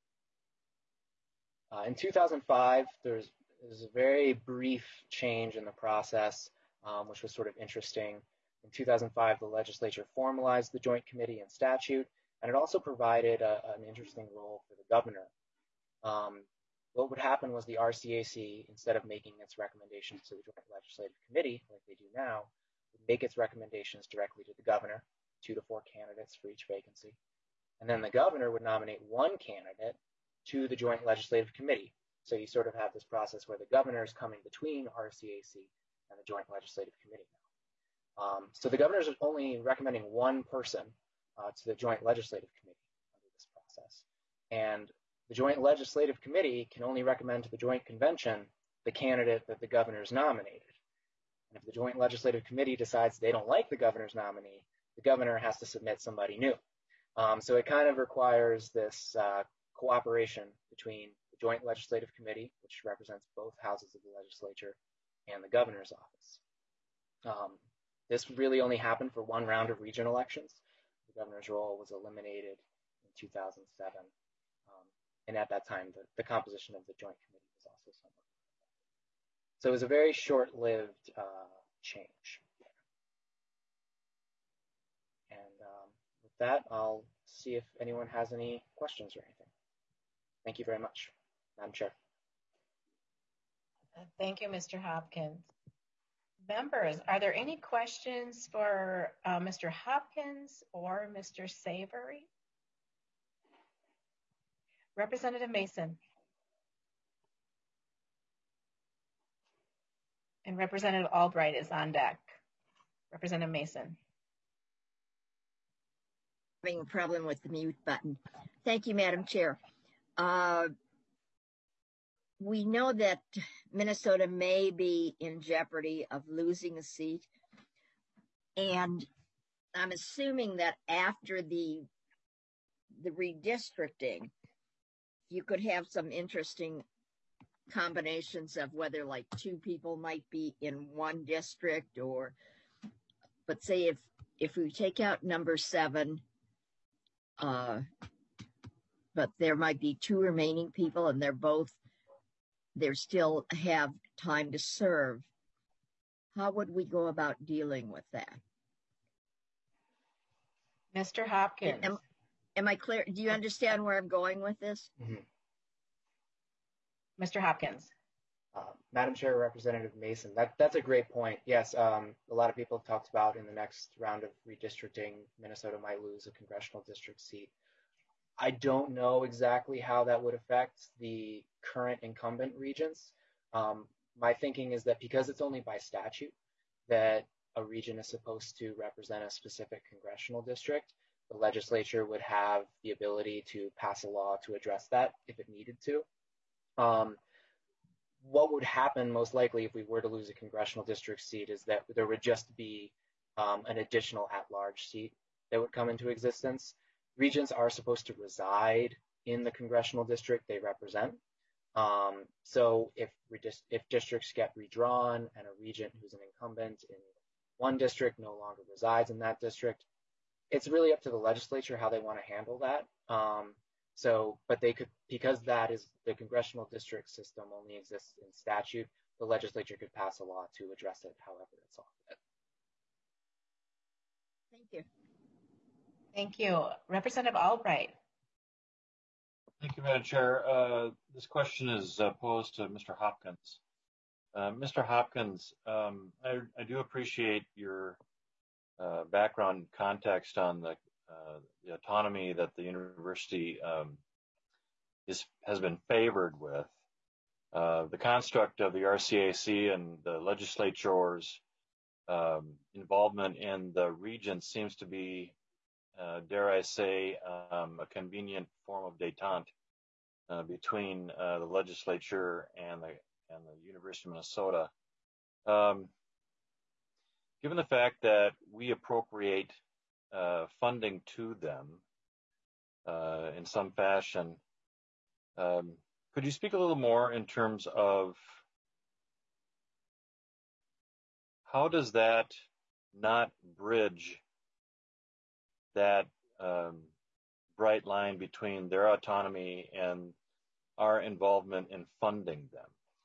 Uh, in two thousand five, there's There's a very brief change in the process, um, which was sort of interesting. In two thousand five, the legislature formalized the Joint Committee in statute, and it also provided a, an interesting role for the governor. Um, what would happen was the R C A C, instead of making its recommendations to the Joint Legislative Committee, like they do now, would make its recommendations directly to the governor, two to four candidates for each vacancy. And then the governor would nominate one candidate to the Joint Legislative Committee. So you sort of have this process where the governor is coming between R C A C and the Joint Legislative Committee now. Um, so the governor is only recommending one person uh, to the Joint Legislative Committee under this process. And the Joint Legislative Committee can only recommend to the Joint Convention the candidate that the governor's nominated. And if the Joint Legislative Committee decides they don't like the governor's nominee, the governor has to submit somebody new. Um, so it kind of requires this uh, cooperation between the Joint Legislative Committee, which represents both houses of the legislature, and the governor's office. Um, this really only happened for one round of region elections. The governor's role was eliminated in two thousand seven. Um, and at that time, the, the composition of the Joint Committee was also somewhat So it was a very short-lived uh, change. And um, with that, I'll see if anyone has any questions or anything. Thank you very much, Madam Chair. Thank you, Mister Hopkins. Members, are there any questions for uh, Mister Hopkins or Mister Savory? Representative Mason. And Representative Albright is on deck. Representative Mason. Having a problem with the mute button. Thank you, Madam Chair. Uh, we know that Minnesota may be in jeopardy of losing a seat. And I'm assuming that after the, the redistricting, you could have some interesting combinations of whether like two people might be in one district, or, but say if, if we take out number seven, uh, but there might be two remaining people and they're both, they still have time to serve. How would we go about dealing with that? Mister Hopkins. Am, am I clear? Do you understand where I'm going with this? Mm-hmm. Mister Hopkins. Uh, Madam Chair, Representative Mason, that, that's a great point. Yes, um, a lot of people have talked about in the next round of redistricting, Minnesota might lose a congressional district seat. I don't know exactly how that would affect the current incumbent regions. Um, my thinking is that because it's only by statute that a region is supposed to represent a specific congressional district, the legislature would have the ability to pass a law to address that if it needed to. Um, what would happen most likely if we were to lose a congressional district seat is that there would just be um, an additional at-large seat that would come into existence. Regions are supposed to reside in the congressional district they represent. Um, so if, if districts get redrawn and a regent who's an incumbent in one district no longer resides in that district, it's really up to the legislature how they want to handle that. Um, So, but they could, because that is the congressional district system only exists in statute, the legislature could pass a law to address it however it saw fit. Thank you. Thank you. Representative Albright. Thank you, Madam Chair. Uh, this question is uh, posed to Mister Hopkins. Uh, Mister Hopkins, um, I, I do appreciate your uh, background context on the Uh, the autonomy that the university um, is, has been favored with. Uh, the construct of the R C A C and the legislature's um, involvement in the region seems to be, uh, dare I say, um, a convenient form of détente uh, between uh, the legislature and the, and the University of Minnesota. Um, given the fact that we appropriate Uh, funding to them uh, in some fashion. Um, could you speak a little more in terms of how does that not bridge that um, bright line between their autonomy and our involvement in funding them?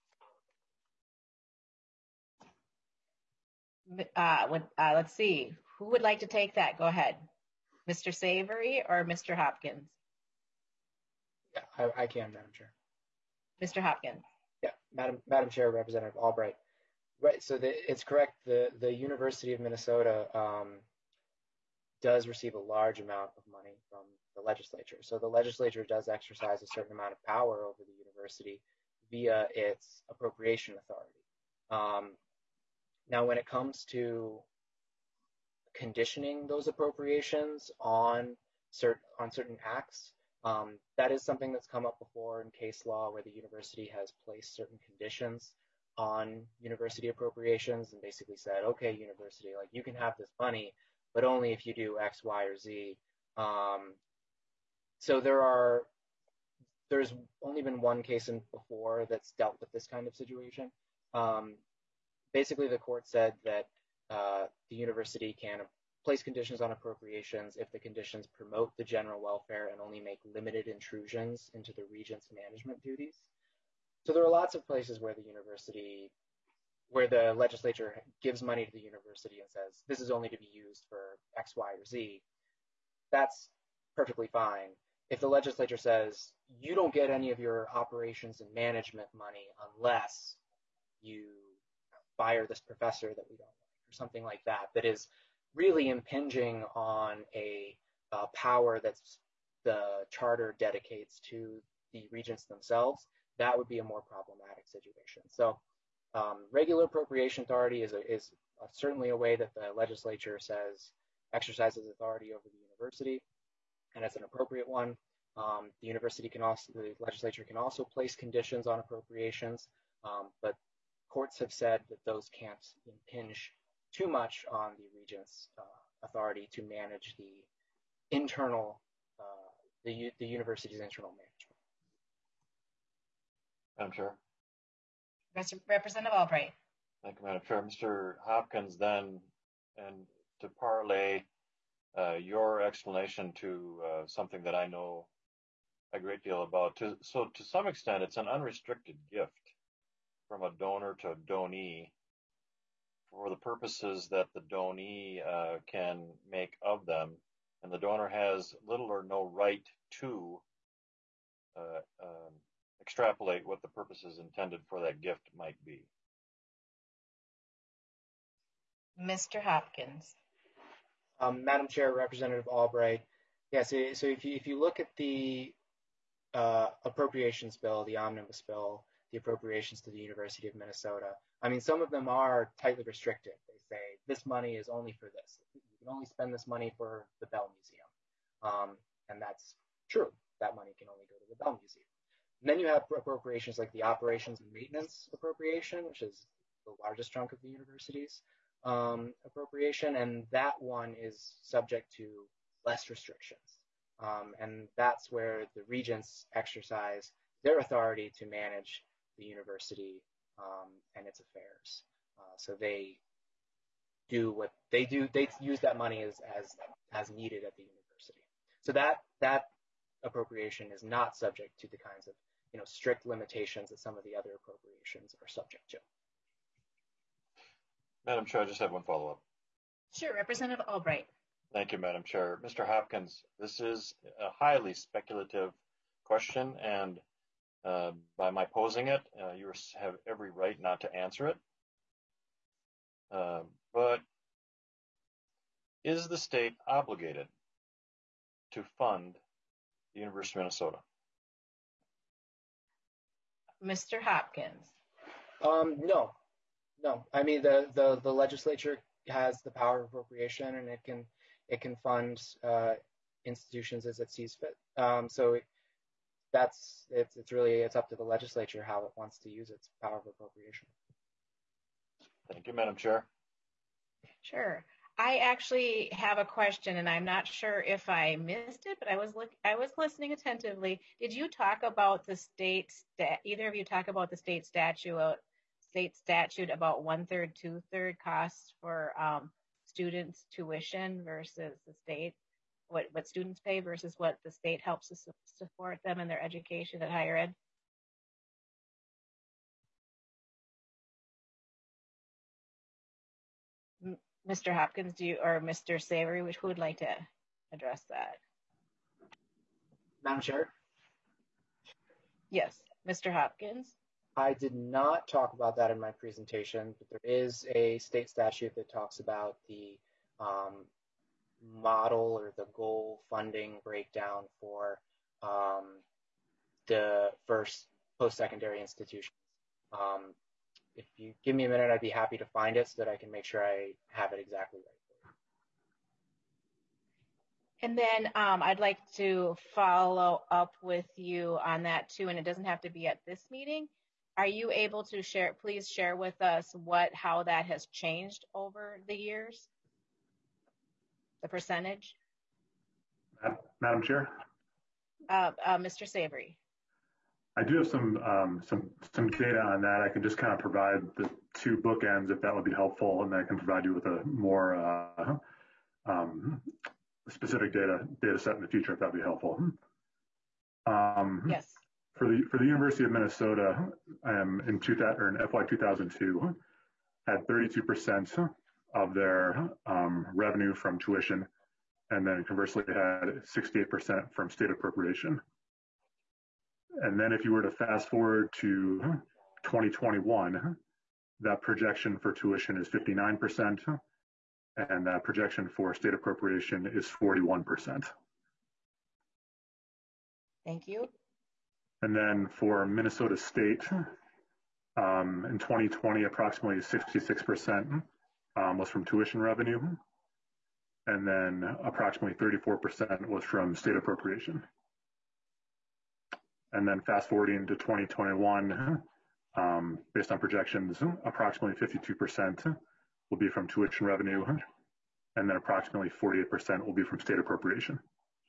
Uh, with, uh, let's see. Who would like to take that? Go ahead. Mister Savory or Mister Hopkins? Yeah, I, I can, Madam Chair. Mister Hopkins. Yeah, Madam Madam Chair, Representative Albright. Right, so the, it's correct. The, the University of Minnesota um, does receive a large amount of money from the legislature. So the legislature does exercise a certain amount of power over the university via its appropriation authority. Um, now, when it comes to conditioning those appropriations on certain on certain acts, um, that is something that's come up before in case law, where the university has placed certain conditions on university appropriations and basically said, okay, university, like you can have this money, but only if you do X, Y, or Z. Um, so there are there's only been one case in before that's dealt with this kind of situation. Um, basically, the court said that uh, the university can place conditions on appropriations if the conditions promote the general welfare and only make limited intrusions into the regent's management duties. So there are lots of places where the university where the legislature gives money to the university and says, this is only to be used for X, Y, or Z, that's perfectly fine. If the legislature says, you don't get any of your operations and management money unless you fire this professor that we don't like, or something like that, that is really impinging on a uh, power that's the charter dedicates to the regents themselves, that would be a more problematic situation. So um, regular appropriation authority is, a, is a, certainly a way that the legislature says exercises authority over the university, and it's an appropriate one. Um, the university can also, the legislature can also place conditions on appropriations, um, but courts have said that those can't impinge too much on the regents' uh, authority to manage the internal, uh, the, the university's internal management. Madam Chair. Mister Representative Albright. Thank you, Madam Chair. Mister Hopkins, then, and to parlay uh, your explanation to uh, something that I know a great deal about. To, so to some extent, it's an unrestricted gift from a donor to a donee for the purposes that the donee uh, can make of them, and the donor has little or no right to uh, um, extrapolate what the purposes intended for that gift might be. Mister Hopkins. Um, Madam Chair, Representative Albright. Yeah, so, so if you if you look at the uh, appropriations bill, the omnibus bill, the appropriations to the University of Minnesota, I mean, some of them are tightly restricted. They say this money is only for this. You can only spend this money for the Bell Museum. Um, and that's true. That money can only go to the Bell Museum. And then you have appropriations like the operations and maintenance appropriation, which is the largest chunk of the university's um, appropriation. And that one is subject to less restrictions. Um, and that's where the regents exercise their authority to manage the university um, and its affairs. Uh, so they do what they do. They use that money as, as, as needed at the university. So that, that appropriation is not subject to the kinds of, you know, strict limitations that some of the other appropriations are subject to. Madam Chair, I just have one follow-up. Sure, Representative Albright. Thank you, Madam Chair. Mister Hopkins, this is a highly speculative question, and uh, by my posing it, uh, you have every right not to answer it. Uh, but is the state obligated to fund the University of Minnesota? Mister Hopkins. Um, no, no. I mean, the, the, the legislature has the power of appropriation, and it can it can fund uh, institutions as it sees fit. Um, so it, that's it's it's really it's up to the legislature how it wants to use its power of appropriation. Thank you, Madam Chair. Sure. I actually have a question, and I'm not sure if I missed it, but I was look I was listening attentively. Did you talk about the state stat? Either of you talk about the state statute, state statute about one third, two third costs for um, students' tuition versus the state, what what students pay versus what the state helps to support them in their education at higher ed? Mister Hopkins, do you, or Mister Savory, which who would like to address that? Madam Chair? Yes, Mister Hopkins. I did not talk about that in my presentation, but there is a state statute that talks about the um, model or the goal funding breakdown for um, the first post-secondary institutions. Um, If you give me a minute, I'd be happy to find it so that I can make sure I have it exactly right. And then um, I'd like to follow up with you on that too, and it doesn't have to be at this meeting. Are you able to share, please share with us what, how that has changed over the years? The percentage? Madam Chair? Uh, uh, Mister Savory. I do have some um, some some data on that. I can just kind of provide the two bookends if that would be helpful, and then I can provide you with a more uh, um, specific data data set in the future if that would be helpful. Um, yes. For the for the University of Minnesota, um, in two thousand or in F Y two thousand two, had thirty-two percent of their um, revenue from tuition, and then conversely had sixty-eight percent from state appropriation. And then if you were to fast forward to twenty twenty-one, that projection for tuition is fifty-nine percent, and that projection for state appropriation is forty-one percent. Thank you. And then for Minnesota State, um, in twenty twenty, approximately sixty-six percent um, was from tuition revenue, and then approximately thirty-four percent was from state appropriation. And then fast forwarding to twenty twenty-one, um, based on projections, approximately fifty-two percent will be from tuition revenue, and then approximately forty-eight percent will be from state appropriation.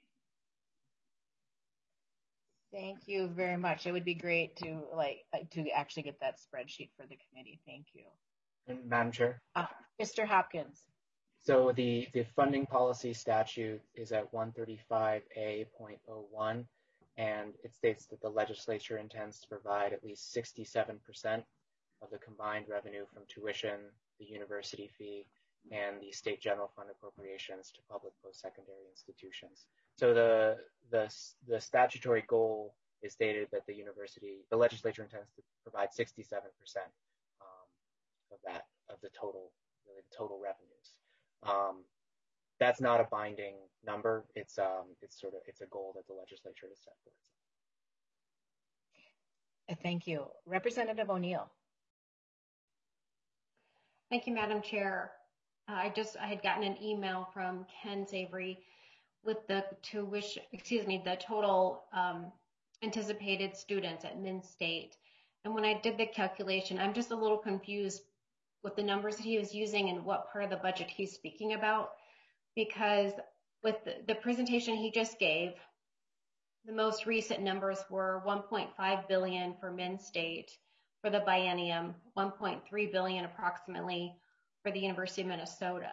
Thank you very much. It would be great to like to actually get that spreadsheet for the committee. Thank you. And Madam Chair. Uh, Mister Hopkins. So the, the funding policy statute is at one thirty-five A point oh one, and it states that the legislature intends to provide at least sixty-seven percent of the combined revenue from tuition, the university fee, and the state general fund appropriations to public post-secondary institutions. So the, the, the statutory goal is stated that the university, the legislature intends to provide sixty-seven percent um, of that, of the total, really the total revenues. Um, that's not a binding number. It's, um, it's sort of, it's a goal that the legislature has set for itself. Thank you. Representative O'Neill. Thank you, Madam Chair. Uh, I just, I had gotten an email from Ken Savory with the tuition, excuse me, the total um, anticipated students at Min State. And when I did the calculation, I'm just a little confused with the numbers that he was using and what part of the budget he's speaking about, because with the, the presentation he just gave, the most recent numbers were one point five billion dollars for Min State for the biennium, one point three billion dollars approximately for the University of Minnesota.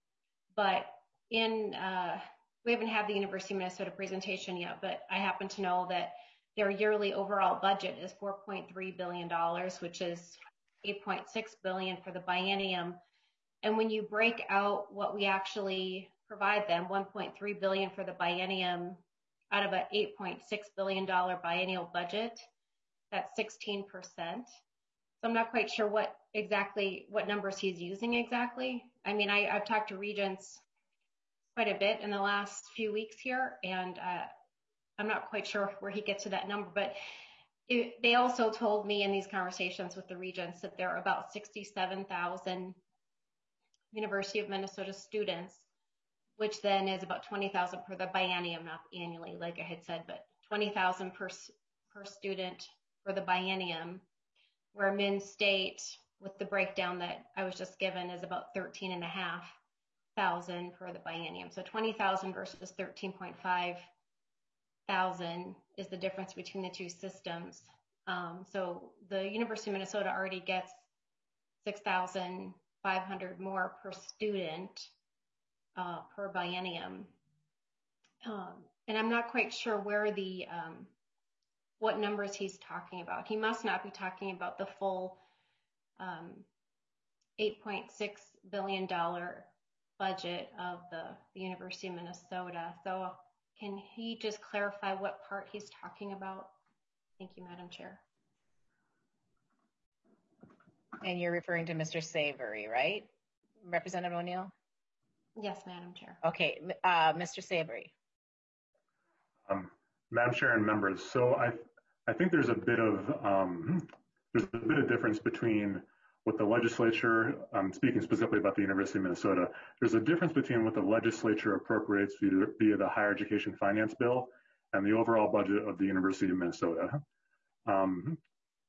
But in, uh, we haven't had the University of Minnesota presentation yet, but I happen to know that their yearly overall budget is four point three billion dollars, which is eight point six billion dollars for the biennium. And when you break out what we actually provide them, one point three billion dollars for the biennium out of an eight point six billion dollars biennial budget, that's sixteen percent. So I'm not quite sure what exactly, what numbers he's using exactly. I mean, I, I've talked to regents quite a bit in the last few weeks here, and uh, I'm not quite sure where he gets to that number, but it, they also told me in these conversations with the regents that there are about sixty-seven thousand University of Minnesota students, which then is about twenty thousand per the biennium, not annually, like I had said, but twenty thousand per, per student for the biennium, where Min State, with the breakdown that I was just given, is about thirteen and a half thousand for the biennium. So twenty thousand versus thirteen point five thousand is the difference between the two systems. Um, so the University of Minnesota already gets six thousand five hundred more per student uh, per biennium. Um, and I'm not quite sure where the, um, what numbers he's talking about. He must not be talking about the full um, eight point six billion dollars budget of the, the University of Minnesota. So can he just clarify what part he's talking about? Thank you, Madam Chair. And you're referring to Mister Savory, right? Representative O'Neill? Yes, Madam Chair. Okay, uh, Mister Savory. Um, Madam Chair and members, so I, I think there's a bit of um, there's a bit of difference between what the legislature, um, speaking specifically about the University of Minnesota, there's a difference between what the legislature appropriates via, via the Higher Education Finance Bill and the overall budget of the University of Minnesota. Um,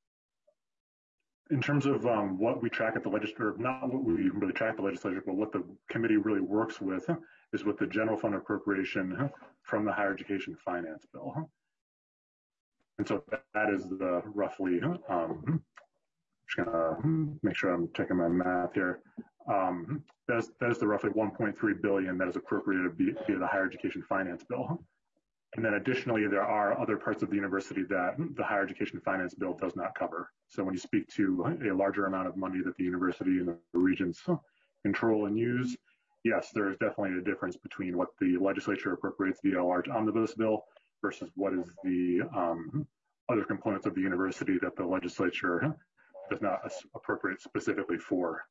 in terms of um, what we track at the legislature, not what we really track the legislature, but what the committee really works with is with the general fund appropriation from the Higher Education Finance Bill. And so that is the roughly, um, just gonna make sure I'm checking my math here. Um, that is, that is the roughly one point three billion that is appropriated via the Higher Education Finance Bill. And then additionally, there are other parts of the university that the higher education finance bill does not cover. So when you speak to a larger amount of money that the university and the regions control and use, yes, there is definitely a difference between what the legislature appropriates via a large omnibus bill versus what is the um, other components of the university that the legislature does not appropriate specifically for.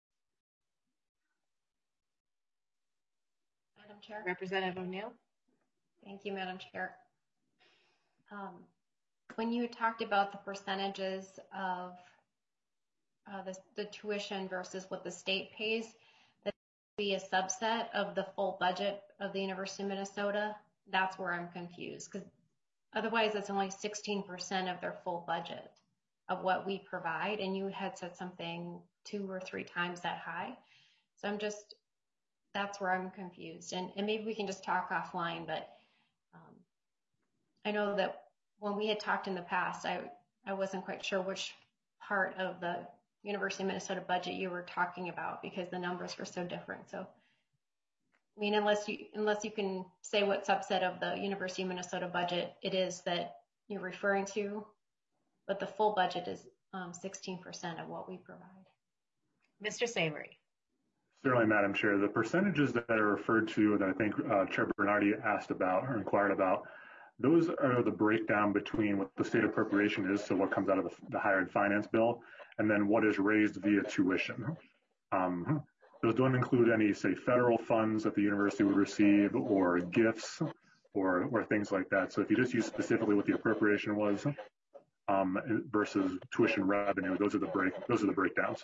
Madam Chair. Representative O'Neill. Thank you, Madam Chair. Um, when you talked about the percentages of uh, the, the tuition versus what the state pays, that would be a subset of the full budget of the University of Minnesota. That's where I'm confused, because otherwise it's only sixteen percent of their full budget of what we provide, and you had said something two or three times that high. So I'm just, that's where I'm confused. And, and maybe we can just talk offline, but um, I know that when we had talked in the past, I, I wasn't quite sure which part of the University of Minnesota budget you were talking about because the numbers were so different. So, I mean, unless you, unless you can say what subset of the University of Minnesota budget it is that you're referring to, but the full budget is um, sixteen percent of what we provide. Mister Savory. Certainly, Madam Chair. The percentages that are referred to that I think uh, Chair Bernardi asked about or inquired about, those are the breakdown between what the state appropriation is, so what comes out of the, the higher ed finance bill, and then what is raised via tuition. Um, those don't include any, say, federal funds that the university would receive or gifts or, or things like that. So if you just use specifically what the appropriation was um, versus tuition revenue, those are the break, those are the breakdowns.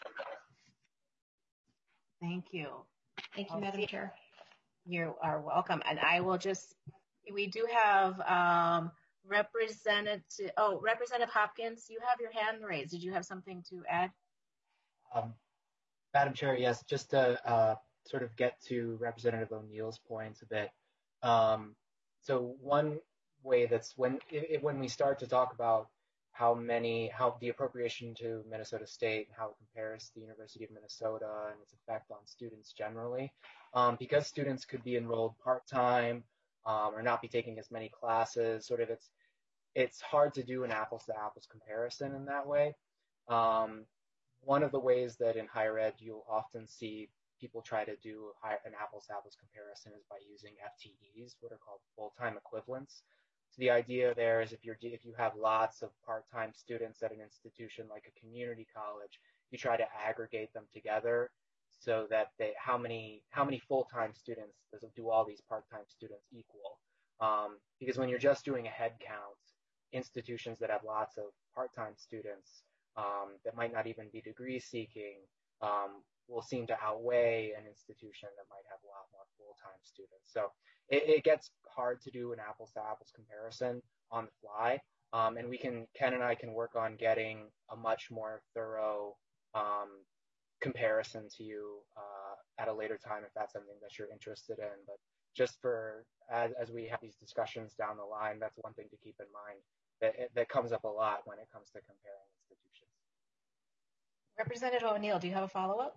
Thank you. Thank you, I'll Madam see. Chair. You are welcome. And I will just, we do have um, Representative, oh, Representative Hopkins, you have your hand raised. Did you have something to add? Um, Madam Chair, yes, just to uh, sort of get to Representative O'Neill's points a bit. Um, so one way that's when, it, when we start to talk about how many, how the appropriation to Minnesota State and how it compares to the University of Minnesota and its effect on students generally. Um, because students could be enrolled part-time um, or not be taking as many classes, sort of it's, it's hard to do an apples to apples comparison in that way. Um, one of the ways that in higher ed you'll often see people try to do an apples to apples comparison is by using F T Es, what are called full-time equivalents. So the idea there is if you're if you have lots of part-time students at an institution like a community college, you try to aggregate them together so that they how many how many full-time students does do all these part-time students equal? Um, because when you're just doing a head count, institutions that have lots of part-time students um, that might not even be degree seeking um, will seem to outweigh an institution that might have a lot more full-time students. So it, it gets hard to do an apples to apples comparison on the fly. Um, and we can, Ken and I can work on getting a much more thorough um, comparison to you uh, at a later time if that's something that you're interested in. But just for, as, as we have these discussions down the line, that's one thing to keep in mind that, that comes up a lot when it comes to comparing institutions. Representative O'Neill, do you have a follow-up?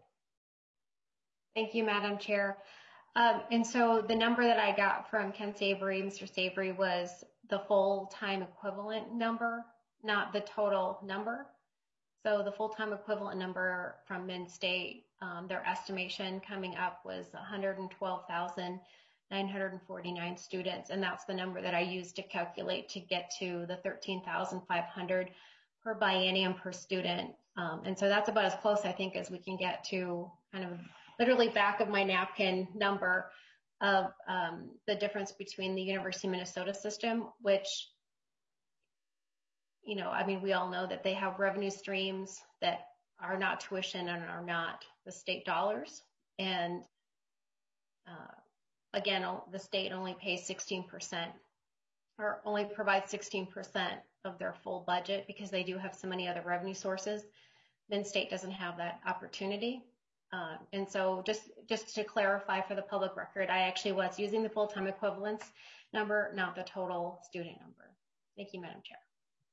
Thank you, Madam Chair. Um, and so the number that I got from Ken Savory, Mister Savory, was the full-time equivalent number, not the total number. So the full-time equivalent number from Min-State, um, their estimation coming up was one hundred twelve thousand nine hundred forty-nine students, and that's the number that I used to calculate to get to the thirteen thousand five hundred per biennium per student. Um, and so that's about as close, I think, as we can get to kind of literally back of my napkin number of um, the difference between the University of Minnesota system, which, you know, I mean, we all know that they have revenue streams that are not tuition and are not the state dollars. And uh, again, the state only pays sixteen percent or only provides sixteen percent of their full budget because they do have so many other revenue sources. Min-State doesn't have that opportunity. Uh, and so just, just to clarify for the public record, I actually was using the full-time equivalence number, not the total student number. Thank you, Madam Chair.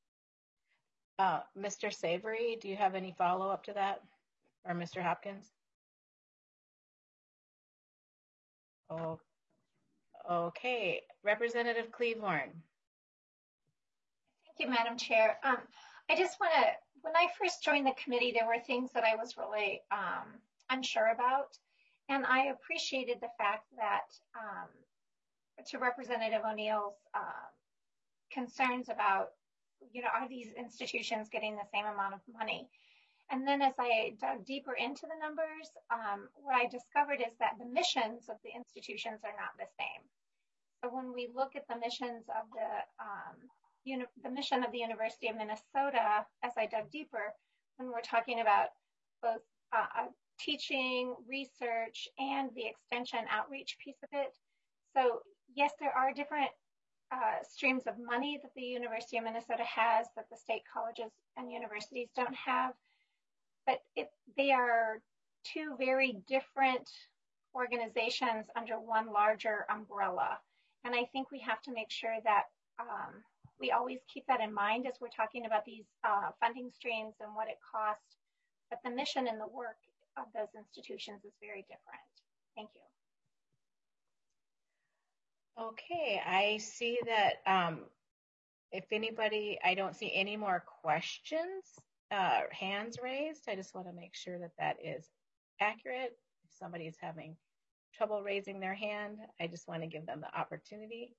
Uh, Mister Savory, do you have any follow-up to that? Or Mister Hopkins? Oh, Okay, Representative Cleavorn. Thank you, Madam Chair. Um, I just want to, when I first joined the committee, there were things that I was really um, unsure about. And I appreciated the fact that um, to Representative O'Neill's uh, concerns about, you know, are these institutions getting the same amount of money? And then as I dug deeper into the numbers, um, what I discovered is that the missions of the institutions are not the same. So when we look at the missions of the, um, uni the mission of the University of Minnesota, as I dug deeper, when we're talking about both uh, teaching, research, and the extension outreach piece of it. So yes, there are different uh, streams of money that the University of Minnesota has that the state colleges and universities don't have, but it, they are two very different organizations under one larger umbrella. And I think we have to make sure that um, we always keep that in mind as we're talking about these uh, funding streams and what it costs. But the mission and the work of those institutions is very different. Thank you. Okay, I see that um, if anybody, I don't see any more questions, uh, hands raised. I just want to make sure that that is accurate. If somebody is having trouble raising their hand, I just want to give them the opportunity.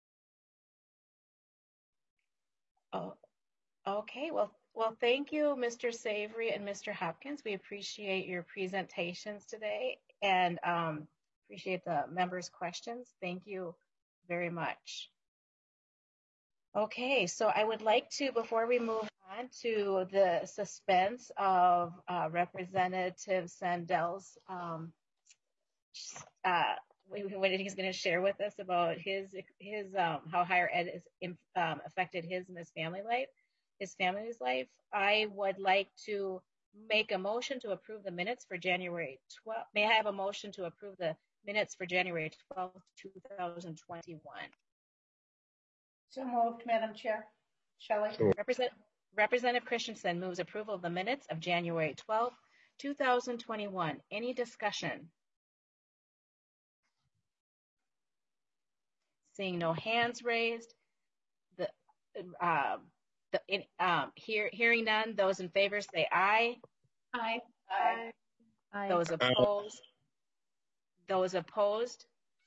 Oh, okay. Well, well, thank you, Mister Savory and Mister Hopkins. We appreciate your presentations today and um, appreciate the members' questions. Thank you very much. Okay, so I would like to, before we move on to the suspense of uh, Representative Sandel's um, uh, what he's going to share with us about his his um, how higher ed has um, affected his and his family life, his family's life. I would like to make a motion to approve the minutes for January twelfth. May I have a motion to approve the minutes for January twelfth, two thousand twenty-one? So moved, Madam Chair. Shelley. Represent, Representative Christensen moves approval of the minutes of January twelfth, two thousand twenty-one. Any discussion? Seeing no hands raised, the uh, the in, um, hear, hearing none. Those in favor say aye. Aye. Aye. Aye. Those opposed. Those opposed.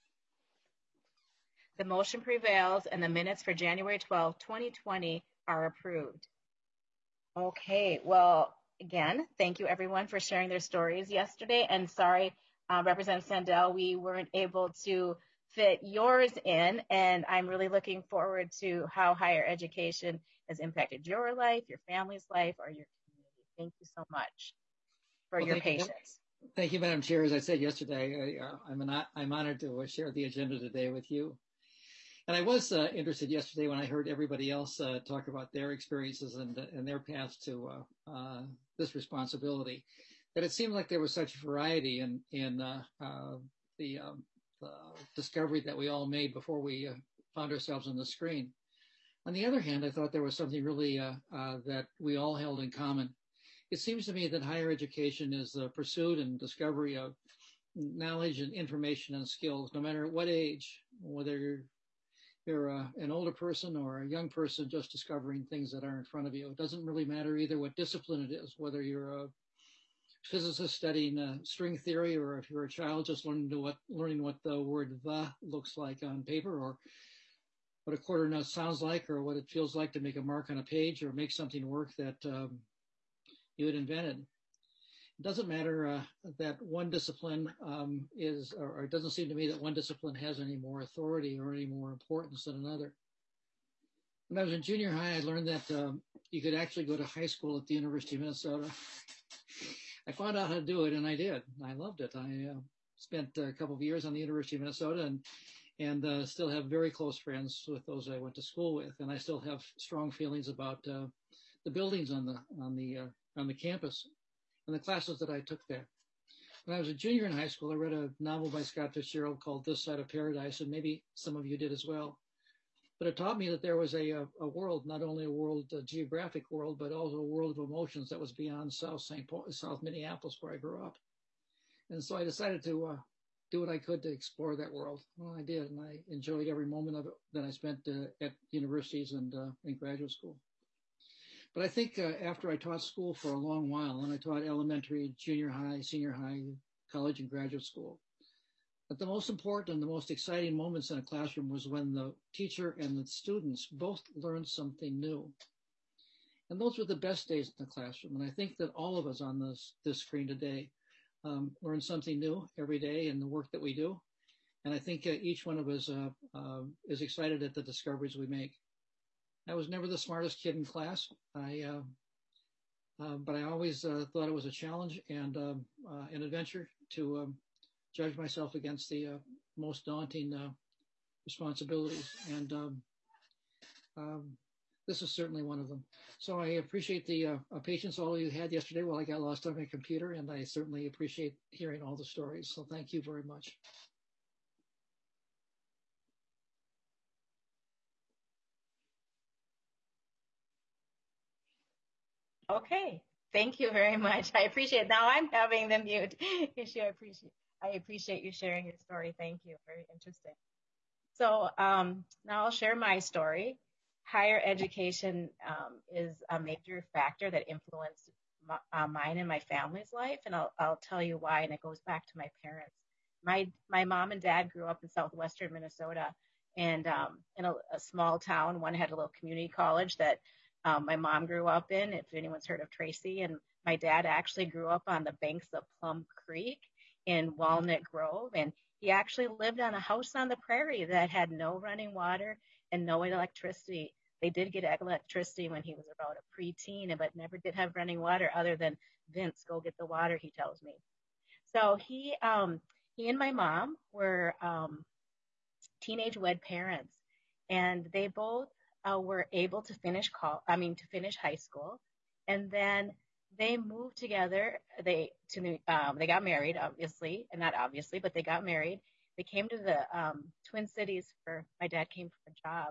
The motion prevails, and the minutes for January twelfth, twenty twenty are approved. Okay. Well, again, thank you everyone for sharing their stories yesterday. And sorry, uh, Representative Sandel, we weren't able to fit yours in, and I'm really looking forward to how higher education has impacted your life, your family's life, or your community. Thank you so much for well, your thank patience. You. Thank you, Madam Chair. As I said yesterday, I, uh, I'm, an, I'm honored to uh, share the agenda today with you. And I was uh, interested yesterday when I heard everybody else uh, talk about their experiences and, and their paths to uh, uh, this responsibility, that it seemed like there was such variety in, in uh, uh, the um, the discovery that we all made before we uh, found ourselves on the screen. On the other hand, I thought there was something really uh, uh, that we all held in common. It seems to me that higher education is the pursuit and discovery of knowledge and information and skills, no matter what age, whether you're, you're uh, an older person or a young person just discovering things that are in front of you. It doesn't really matter either what discipline it is, whether you're a physicist studying uh, string theory, or if you're a child just learning to what learning what the word "the" looks like on paper, or what a quarter note sounds like, or what it feels like to make a mark on a page or make something work that um, you had invented. It doesn't matter uh, that one discipline um, is, or, or it doesn't seem to me that one discipline has any more authority or any more importance than another. When I was in junior high, I learned that um, you could actually go to high school at the University of Minnesota. I found out how to do it, and I did. I loved it. I uh, spent a couple of years on the University of Minnesota, and and uh, still have very close friends with those I went to school with, and I still have strong feelings about uh, the buildings on the on the uh, on the campus and the classes that I took there. When I was a junior in high school, I read a novel by Scott Fitzgerald called This Side of Paradise, and maybe some of you did as well. But it taught me that there was a, a world, not only a world, a geographic world, but also a world of emotions that was beyond South Saint Paul, South Minneapolis, where I grew up. And so I decided to uh, do what I could to explore that world. Well, I did, and I enjoyed every moment of it that I spent uh, at universities and uh, in graduate school. But I think uh, after I taught school for a long while, and I taught elementary, junior high, senior high, college, and graduate school, but the most important and the most exciting moments in a classroom was when the teacher and the students both learned something new. And those were the best days in the classroom. And I think that all of us on this, this screen today um, learn something new every day in the work that we do. And I think uh, each one of us uh, uh, is excited at the discoveries we make. I was never the smartest kid in class, I, uh, uh, but I always uh, thought it was a challenge and um, uh, an adventure to um, judge myself against the uh, most daunting uh, responsibilities. And um, um, this is certainly one of them. So I appreciate the uh, patience all of you had yesterday while I got lost on my computer, and I certainly appreciate hearing all the stories. So thank you very much. Okay, thank you very much. I appreciate it. Now I'm having the mute issue. I appreciate I appreciate you sharing your story. Thank you. Very interesting. So um, now I'll share my story. Higher education um, is a major factor that influenced my, uh, mine and my family's life, and I'll, I'll tell you why, and it goes back to my parents. My my mom and dad grew up in southwestern Minnesota, and um, in a, a small town. One had a little community college that um, my mom grew up in, if anyone's heard of Tracy, and my dad actually grew up on the banks of Plum Creek in Walnut Grove, and he actually lived on a house on the prairie that had no running water and no electricity. They did get electricity when he was about a preteen, but never did have running water other than Vince, go get the water, he tells me. So he, um, he and my mom were um, teenage wed parents, and they both uh, were able to finish call, I mean, to finish high school, and then they moved together. They to New, um, they got married, obviously, and not obviously, but they got married. They came to the um, Twin Cities for, my dad came for a job.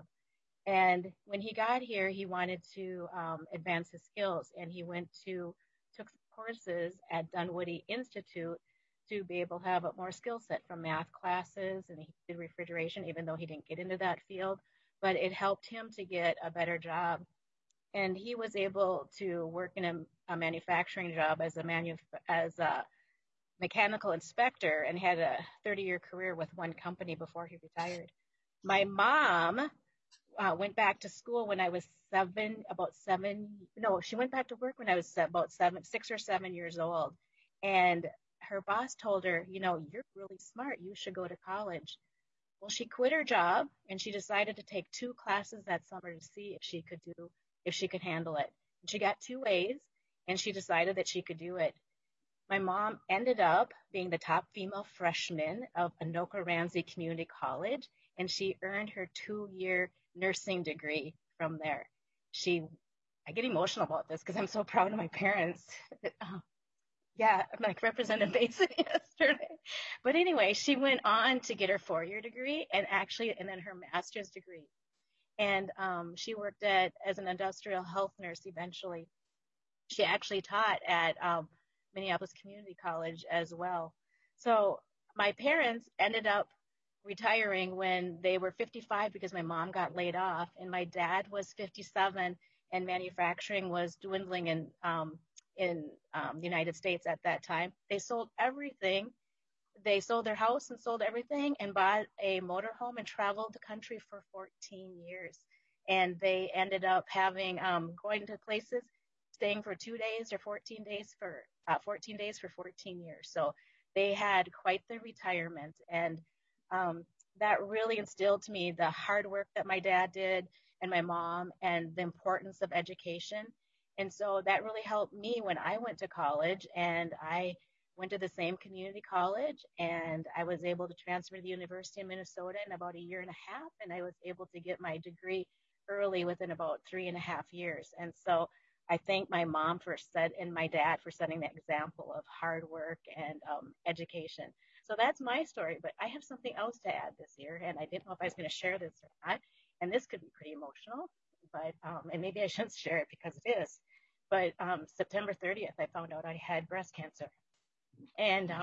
And when he got here, he wanted to um, advance his skills, and he went to, took courses at Dunwoody Institute to be able to have a more skill set from math classes, and he did refrigeration, even though he didn't get into that field, but it helped him to get a better job. And he was able to work in a, a manufacturing job as a manu- as a mechanical inspector, and had a thirty-year career with one company before he retired. My mom uh, went back to school when I was seven, about seven, no, she went back to work when I was about seven, six or seven years old. And her boss told her, you know, you're really smart, you should go to college. Well, she quit her job, and she decided to take two classes that summer to see if she could do, if she could handle it. And she got two A's, and she decided that she could do it. My mom ended up being the top female freshman of Anoka Ramsey Community College, and she earned her two-year nursing degree from there. She, I get emotional about this because I'm so proud of my parents. oh, yeah, I'm like Representative Basin yesterday. But anyway, she went on to get her four-year degree and actually, and then her master's degree. And um, she worked at as an industrial health nurse eventually. She actually taught at um, Minneapolis Community College as well. So my parents ended up retiring when they were fifty-five because my mom got laid off, and my dad was fifty-seven, and manufacturing was dwindling in um, in um, the United States at that time. They sold everything. They sold their house and sold everything and bought a motorhome and traveled the country for fourteen years. And they ended up having um, going to places, staying for two days or fourteen days for uh, fourteen days for fourteen years. So they had quite the retirement, and um, that really instilled to me the hard work that my dad did and my mom, and the importance of education. And so that really helped me when I went to college, and I went to the same community college, and I was able to transfer to the University of Minnesota in about a year and a half, and I was able to get my degree early within about three and a half years. And so I thank my mom for set and my dad for setting the example of hard work and um, education. So that's my story, but I have something else to add this year, and I didn't know if I was going to share this or not. And this could be pretty emotional, but um, and maybe I shouldn't share it because it is. But um, September thirtieth, I found out I had breast cancer. And um,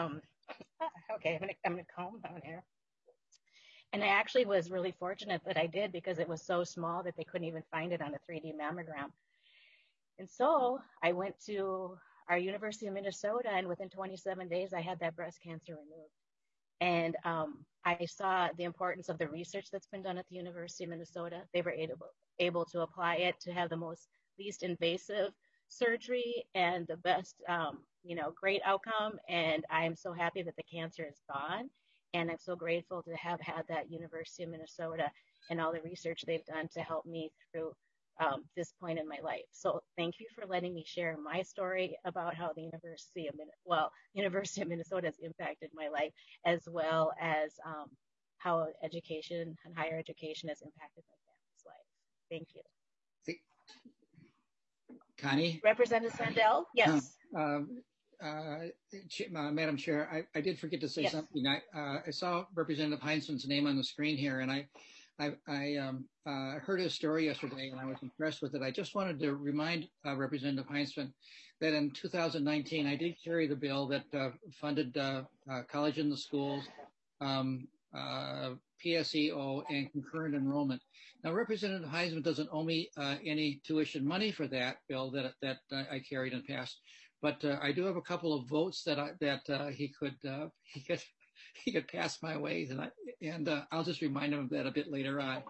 Okay, I'm gonna, I'm gonna comb down here. And I actually was really fortunate that I did because it was so small that they couldn't even find it on a three D mammogram. And so I went to our University of Minnesota, and within twenty-seven days, I had that breast cancer removed. And um, I saw the importance of the research that's been done at the University of Minnesota. They were able, able to apply it to have the most least invasive surgery and the best, um, you know, great outcome. And I'm so happy that the cancer is gone. And I'm so grateful to have had that University of Minnesota and all the research they've done to help me through um, this point in my life. So thank you for letting me share my story about how the University of Min- well, University of Minnesota has impacted my life, as well as um, how education and higher education has impacted my family's life. Thank you. Connie? Representative Sandell? Yes. Uh, uh, uh, Madam Chair, I, I did forget to say yes. something. I, uh, I saw Representative Heinzen's name on the screen here, and I I, I um, uh, heard his story yesterday, and I was impressed with it. I just wanted to remind uh, Representative Heinzen that in two thousand nineteen, I did carry the bill that uh, funded uh, uh, college in the schools, um, uh, P S E O, and concurrent enrollment. Now, Representative Heinzen doesn't owe me uh, any tuition money for that bill that that uh, I carried and passed, but uh, I do have a couple of votes that I, that uh, he could uh, he could. he could pass my way, and I, and uh, I'll just remind him of that a bit later on.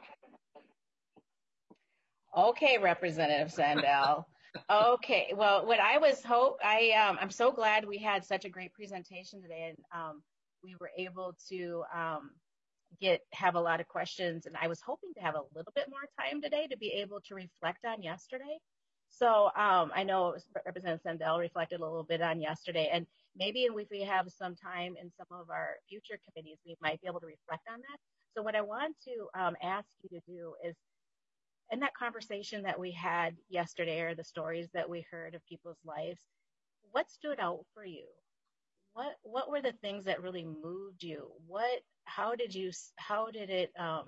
Okay, Representative Sandell. Okay, well, what I was hope I um, I'm so glad we had such a great presentation today, and um, we were able to um, get have a lot of questions, and I was hoping to have a little bit more time today to be able to reflect on yesterday. So um, I know Representative Sandell reflected a little bit on yesterday, and maybe if we have some time in some of our future committees, we might be able to reflect on that. So what I want to um, ask you to do is, in that conversation that we had yesterday, or the stories that we heard of people's lives, what stood out for you? What what were the things that really moved you? What how did you how did it um,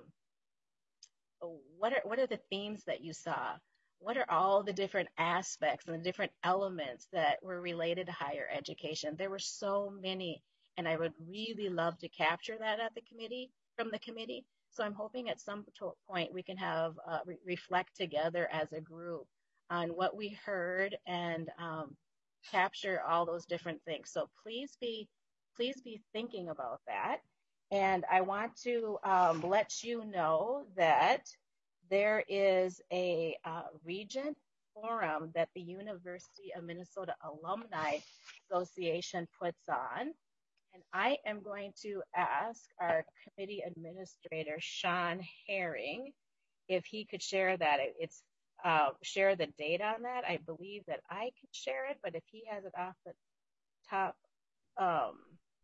what are what are the themes that you saw? What are all the different aspects and the different elements that were related to higher education? There were so many, and I would really love to capture that at the committee, from the committee. So I'm hoping at some point we can have uh, re reflect together as a group on what we heard and um, capture all those different things. So please be, please be thinking about that. And I want to um, let you know that there is a uh, Regent Forum that the University of Minnesota Alumni Association puts on. And I am going to ask our committee administrator, Sean Herring, if he could share that. It's uh, share the date on that. I believe that I can share it, but if he has it off the top, um,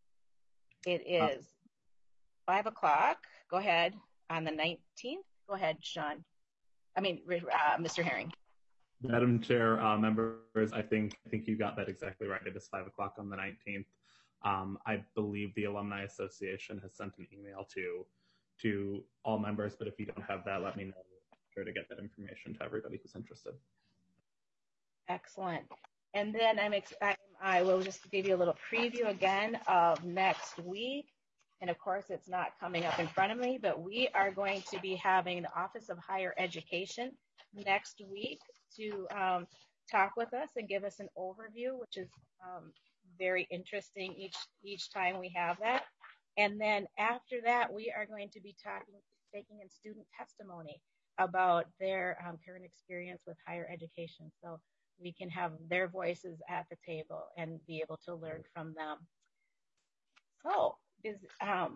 it is five o'clock. Go ahead on the nineteenth. Go ahead, Sean. I mean, uh, Mister Herring. Madam Chair, uh, members, I think I think you got that exactly right. It is five o'clock on the nineteenth. Um, I believe the Alumni Association has sent an email to to all members, but if you don't have that, let me know. I'm sure to get that information to everybody who's interested. Excellent. And then I'm ex I, I will just give you a little preview again of next week. And of course, it's not coming up in front of me, but we are going to be having the Office of Higher Education next week to um, talk with us and give us an overview, which is um, very interesting each each time we have that. And then after that, we are going to be talking, taking in student testimony about their um, current experience with higher education. So we can have their voices at the table and be able to learn from them. So is, um,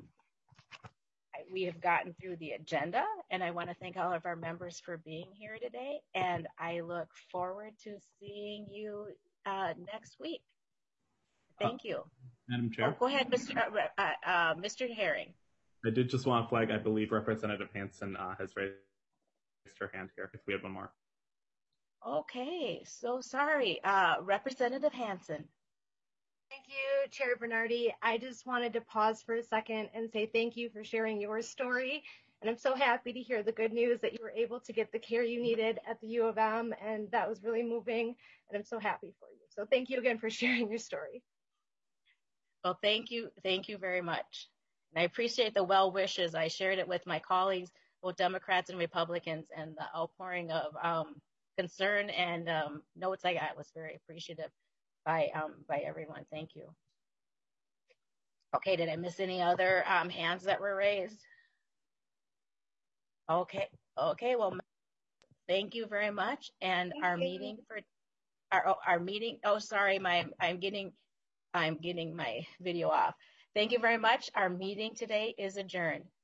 we have gotten through the agenda, and I want to thank all of our members for being here today. And I look forward to seeing you uh, next week. Thank you. Madam Chair. Oh, go ahead, Mister Uh, uh, uh, Mister Herring. I did just want to flag, I believe Representative Hansen uh, has raised her hand here, if we have one more. Okay, so sorry. Uh, Representative Hansen. Thank you, Chair Bernardi. I just wanted to pause for a second and say thank you for sharing your story. And I'm so happy to hear the good news that you were able to get the care you needed at the U of M, and that was really moving, and I'm so happy for you. So thank you again for sharing your story. Well, thank you. Thank you very much. And I appreciate the well wishes. I shared it with my colleagues, both Democrats and Republicans, and the outpouring of um, concern and um, notes I got was very appreciative by um, by everyone. Thank you. Okay, did I miss any other um, hands that were raised? Okay, okay, well, thank you very much. And Thank our you. meeting for our our meeting, oh, sorry, my I'm getting I'm getting my video off. Thank you very much. Our meeting today is adjourned.